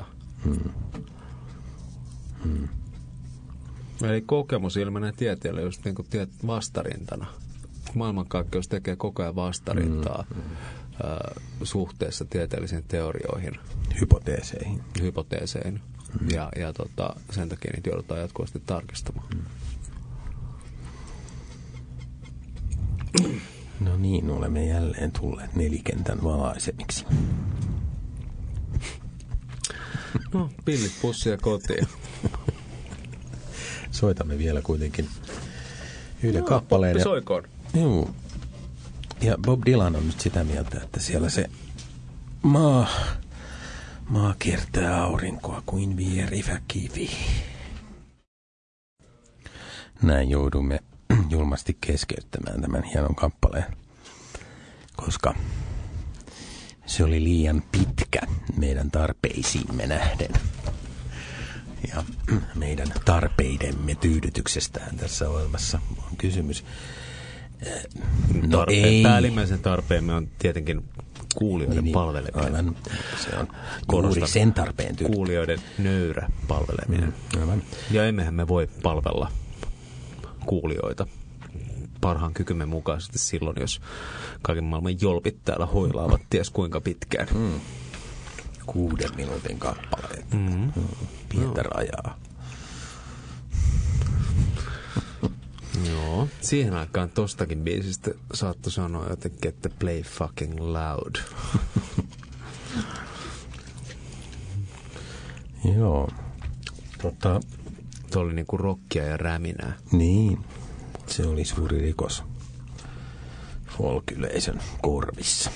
Eli kokemus ilmenee tieteelle just niin kuin vastarintana. Maailmankaikkeus tekee koko ajan vastarintaa suhteessa tieteellisiin teorioihin. Hypoteeseihin. Ja sen takia niitä joudutaan jatkuvasti tarkistamaan. No niin, olemme jälleen tulleet nelikentän valaisemiksi. No, pillit pussia kotiin. Soitamme vielä kuitenkin yhden kappaleen. Soikoon. Joo. Ja Bob Dylan on nyt sitä mieltä, että siellä se maa kiertää aurinkoa kuin vierivä kivi. Näin joudumme julmasti keskeyttämään tämän hienon kappaleen, koska se oli liian pitkä meidän tarpeisiimme nähden. Ja meidän tarpeidemme tyydytyksestähän tässä ohjelmassa on kysymys. Päällimmäisen tarpeemme on tietenkin kuulijoiden palveleminen. Aivan, se on juuri sen tarpeen tyydytys. Kuulijoiden nöyrä palveleminen. Aivan. Ja emmehän me voi palvella kuulijoita parhaan kykymme mukaisesti silloin, jos kaiken maailman jolpit täällä hoilaavat ties kuinka pitkään. 6 minuutin kappaleet. Pientä rajaa. Joo. Siihen aikaan tostakin biisistä saattoi sanoa jotenkin, että play fucking loud. Joo. Se oli niinku rockia ja räminää. Niin. Se oli suuri rikos folk-yleisön korvissa.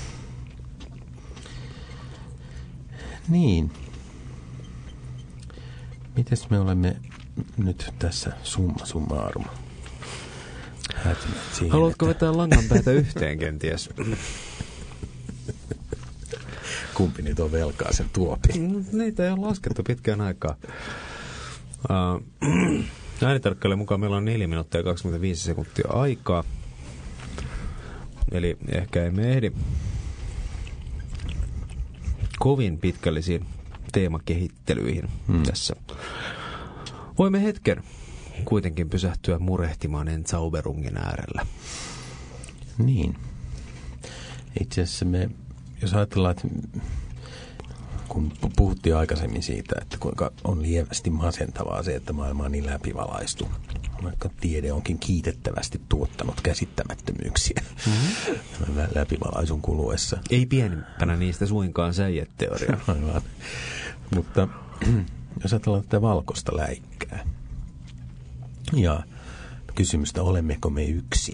Niin. Mites me olemme nyt tässä summa summarum? Haluatko vetää langanpäitä yhteen kenties? Kumpi nyt on velkaa sen tuopin? No, niitä ei ole laskettu pitkään aikaa. Äänitarkkailijan mukaan meillä on 4 minuuttia ja 25 sekuntia aikaa. Eli ehkä emme ehdi kovin pitkällisiin teemakehittelyihin tässä. Voimme hetken kuitenkin pysähtyä murehtimaan Entzauberungin äärellä. Niin. Itse asiassa jos ajatellaan, että kun puhuttiin aikaisemmin siitä, että kuinka on lievästi masentavaa se, että maailma on niin läpivalaistu, vaikka tiede onkin kiitettävästi tuottanut käsittämättömyyksiä läpivalaisun kuluessa. Ei pienempänä niistä suinkaan säijeteoriaa. Aivan. Mutta jos ajatellaan tätä valkoista läikkää ja kysymystä, olemmeko me yksin?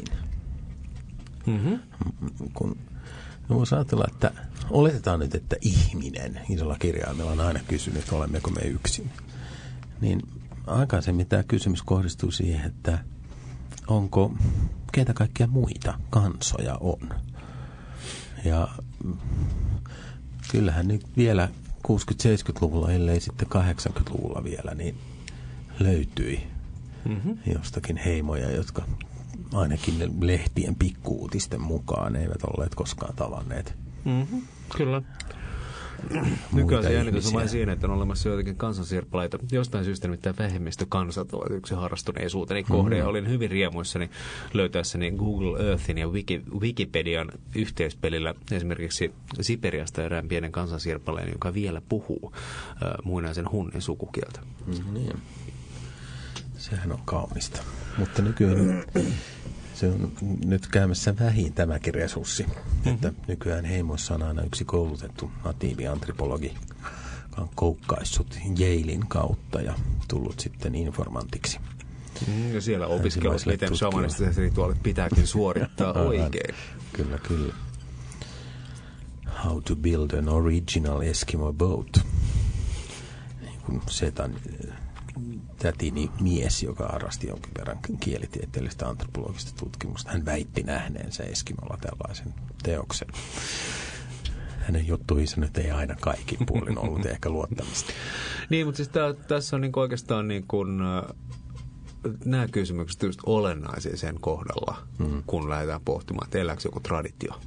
Kun voisi ajatella, että oletetaan nyt, että ihminen isolla kirjaimella on aina kysynyt, että olemmeko me yksin. Niin aikaisemmin tämä kysymys kohdistuu siihen, että onko keitä kaikkia muita kansoja on. Ja kyllähän nyt vielä 60-70-luvulla, ellei sitten 80-luvulla vielä, niin löytyi jostakin heimoja, jotka ainakin lehtien pikkuutisten mukaan eivät olleet koskaan tavanneet. Kyllä. Nykyään se jännitys on vain siinä, että on olemassa joitakin kansansirpaleita. Jostain syystä nimittäin vähemmistökansat ovat yksi harrastuneisuuteni kohde. Ja olin hyvin riemuissani löytäessäni Google Earthin ja Wikipedian yhteispelillä esimerkiksi Siperiasta erään pienen kansansirpaleen, joka vielä puhuu muinaisen hunnin sukukieltä. Niin. Sehän on kaunista. Mutta nykyään se on nyt käymässä vähin tämäkin resurssi, että nykyään heimoissa on aina yksi koulutettu natiiviantropologi, joka on koukkaissut Yalein kautta ja tullut sitten informantiksi. Ja siellä opiskellut, miten shamanistiset rituaalit pitääkin suorittaa oikein. Kyllä, kyllä. How to build an original Eskimo boat. Niin kuin Setan tätini mies, joka harrasti jonkin verran kielitieteellistä antropologista tutkimusta. Hän väitti nähneensä Eskimolla tällaisen teoksen. Hänen juttuihinsa nyt ei aina kaikin puolin ollut ehkä luottamista. Niin, mutta siis tässä on niinku oikeastaan niinku, nämä kysymykset just olennaisia sen kohdalla, kun lähdetään pohtimaan, että elääkö joku traditio.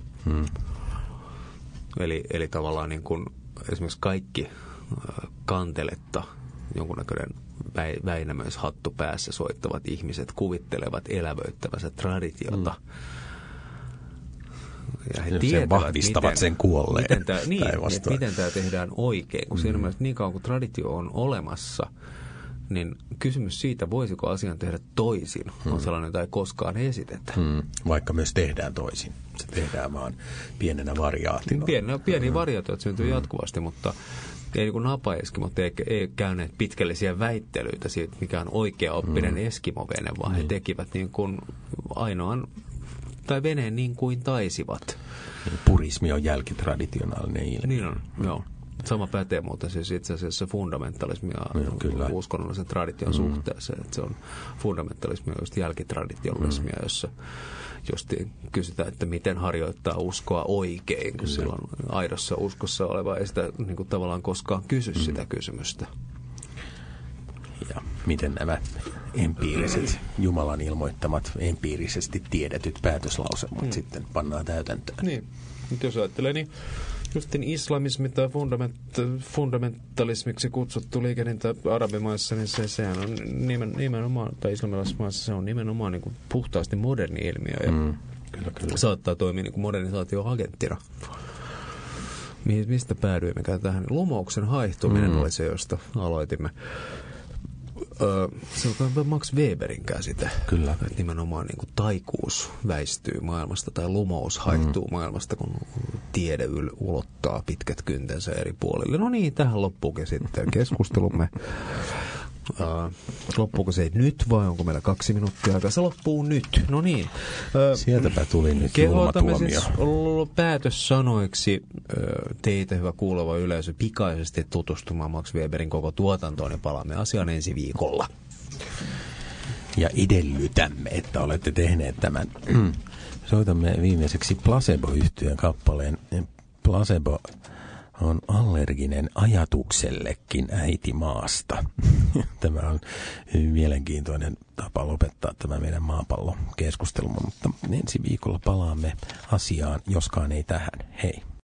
Eli tavallaan niin kuin esimerkiksi kaikki kanteletta, jonkunnäköinen Väinämöishattu päässä soittavat ihmiset kuvittelevat elävöittävänsä traditiota. Ja he tietävät, vahvistavat sen kuolleen. Miten tämä tehdään oikein. Kun siinä mielessä niin kauan kuin traditio on olemassa, niin kysymys siitä, voisiko asian tehdä toisin, on sellainen, jota ei koskaan esitetä. Vaikka myös tehdään toisin. Se tehdään vaan pienenä variaationa. Pieniä variaatioita syntyy jatkuvasti, mutta ei niin kuin napaeskimot ei käyneet pitkällisiä väittelyitä siitä, mikä on oikea oppinen eskimovene, vaan he tekivät niin kuin ainoan tai veneen niin kuin taisivat. Purismi on jälkitraditionaalinen ilmiö. Niin on, joo. Sama pätee muuten siis itse asiassa fundamentalismia uskonnollisen tradition suhteeseen. Että se on fundamentalismia just jälkitraditionalismia, jossa justiin kysytään, että miten harjoittaa uskoa oikein, kun silloin aidossa uskossa oleva ei sitä niin kuin tavallaan koskaan kysy sitä kysymystä. Ja miten nämä empiiriset, Jumalan ilmoittamat, empiirisesti tiedetyt päätöslauselmat sitten pannaan täytäntöön. Niin, nyt jos ajattelee, niin justin islamismi tai fundamentalismiksi kutsuttu liikehdintä arabimaissa, niin sehän on nimenomaan, tai islamilaisissa maissa se on nimenomaan niin kuin puhtaasti moderni ilmiö ja kyllä. Saattaa toimia niin kuin modernisaatioagenttina. Mistä päädyimme tähän? Lumouksen haihtuminen oli se, josta aloitimme. Se on Max Weberin käsite. Kyllä. Että nimenomaan niin kuin taikuus väistyy maailmasta tai lumous haihtuu maailmasta, kun tiede ulottaa pitkät kyntensä eri puolille. No niin, tähän loppuukin sitten keskustelumme. Loppuuko se nyt vai onko meillä 2 minuuttia aikaa? Se loppuu nyt. No niin. Sieltäpä tuli nyt julmatuomio. Siis päätössanoiksi teitä, hyvä kuuleva yleisö, pikaisesti tutustumaan Max Weberin koko tuotantoon ja palaamme asiaan ensi viikolla. Ja edellytämme, että olette tehneet tämän. Soitamme viimeiseksi Placebo-yhtyeen kappaleen. Placebo on allerginen ajatuksellekin äiti maasta. Tämä on hyvin mielenkiintoinen tapa lopettaa tämä meidän maapallokeskustelumme, mutta ensi viikolla palaamme asiaan, joskaan ei tähän. Hei!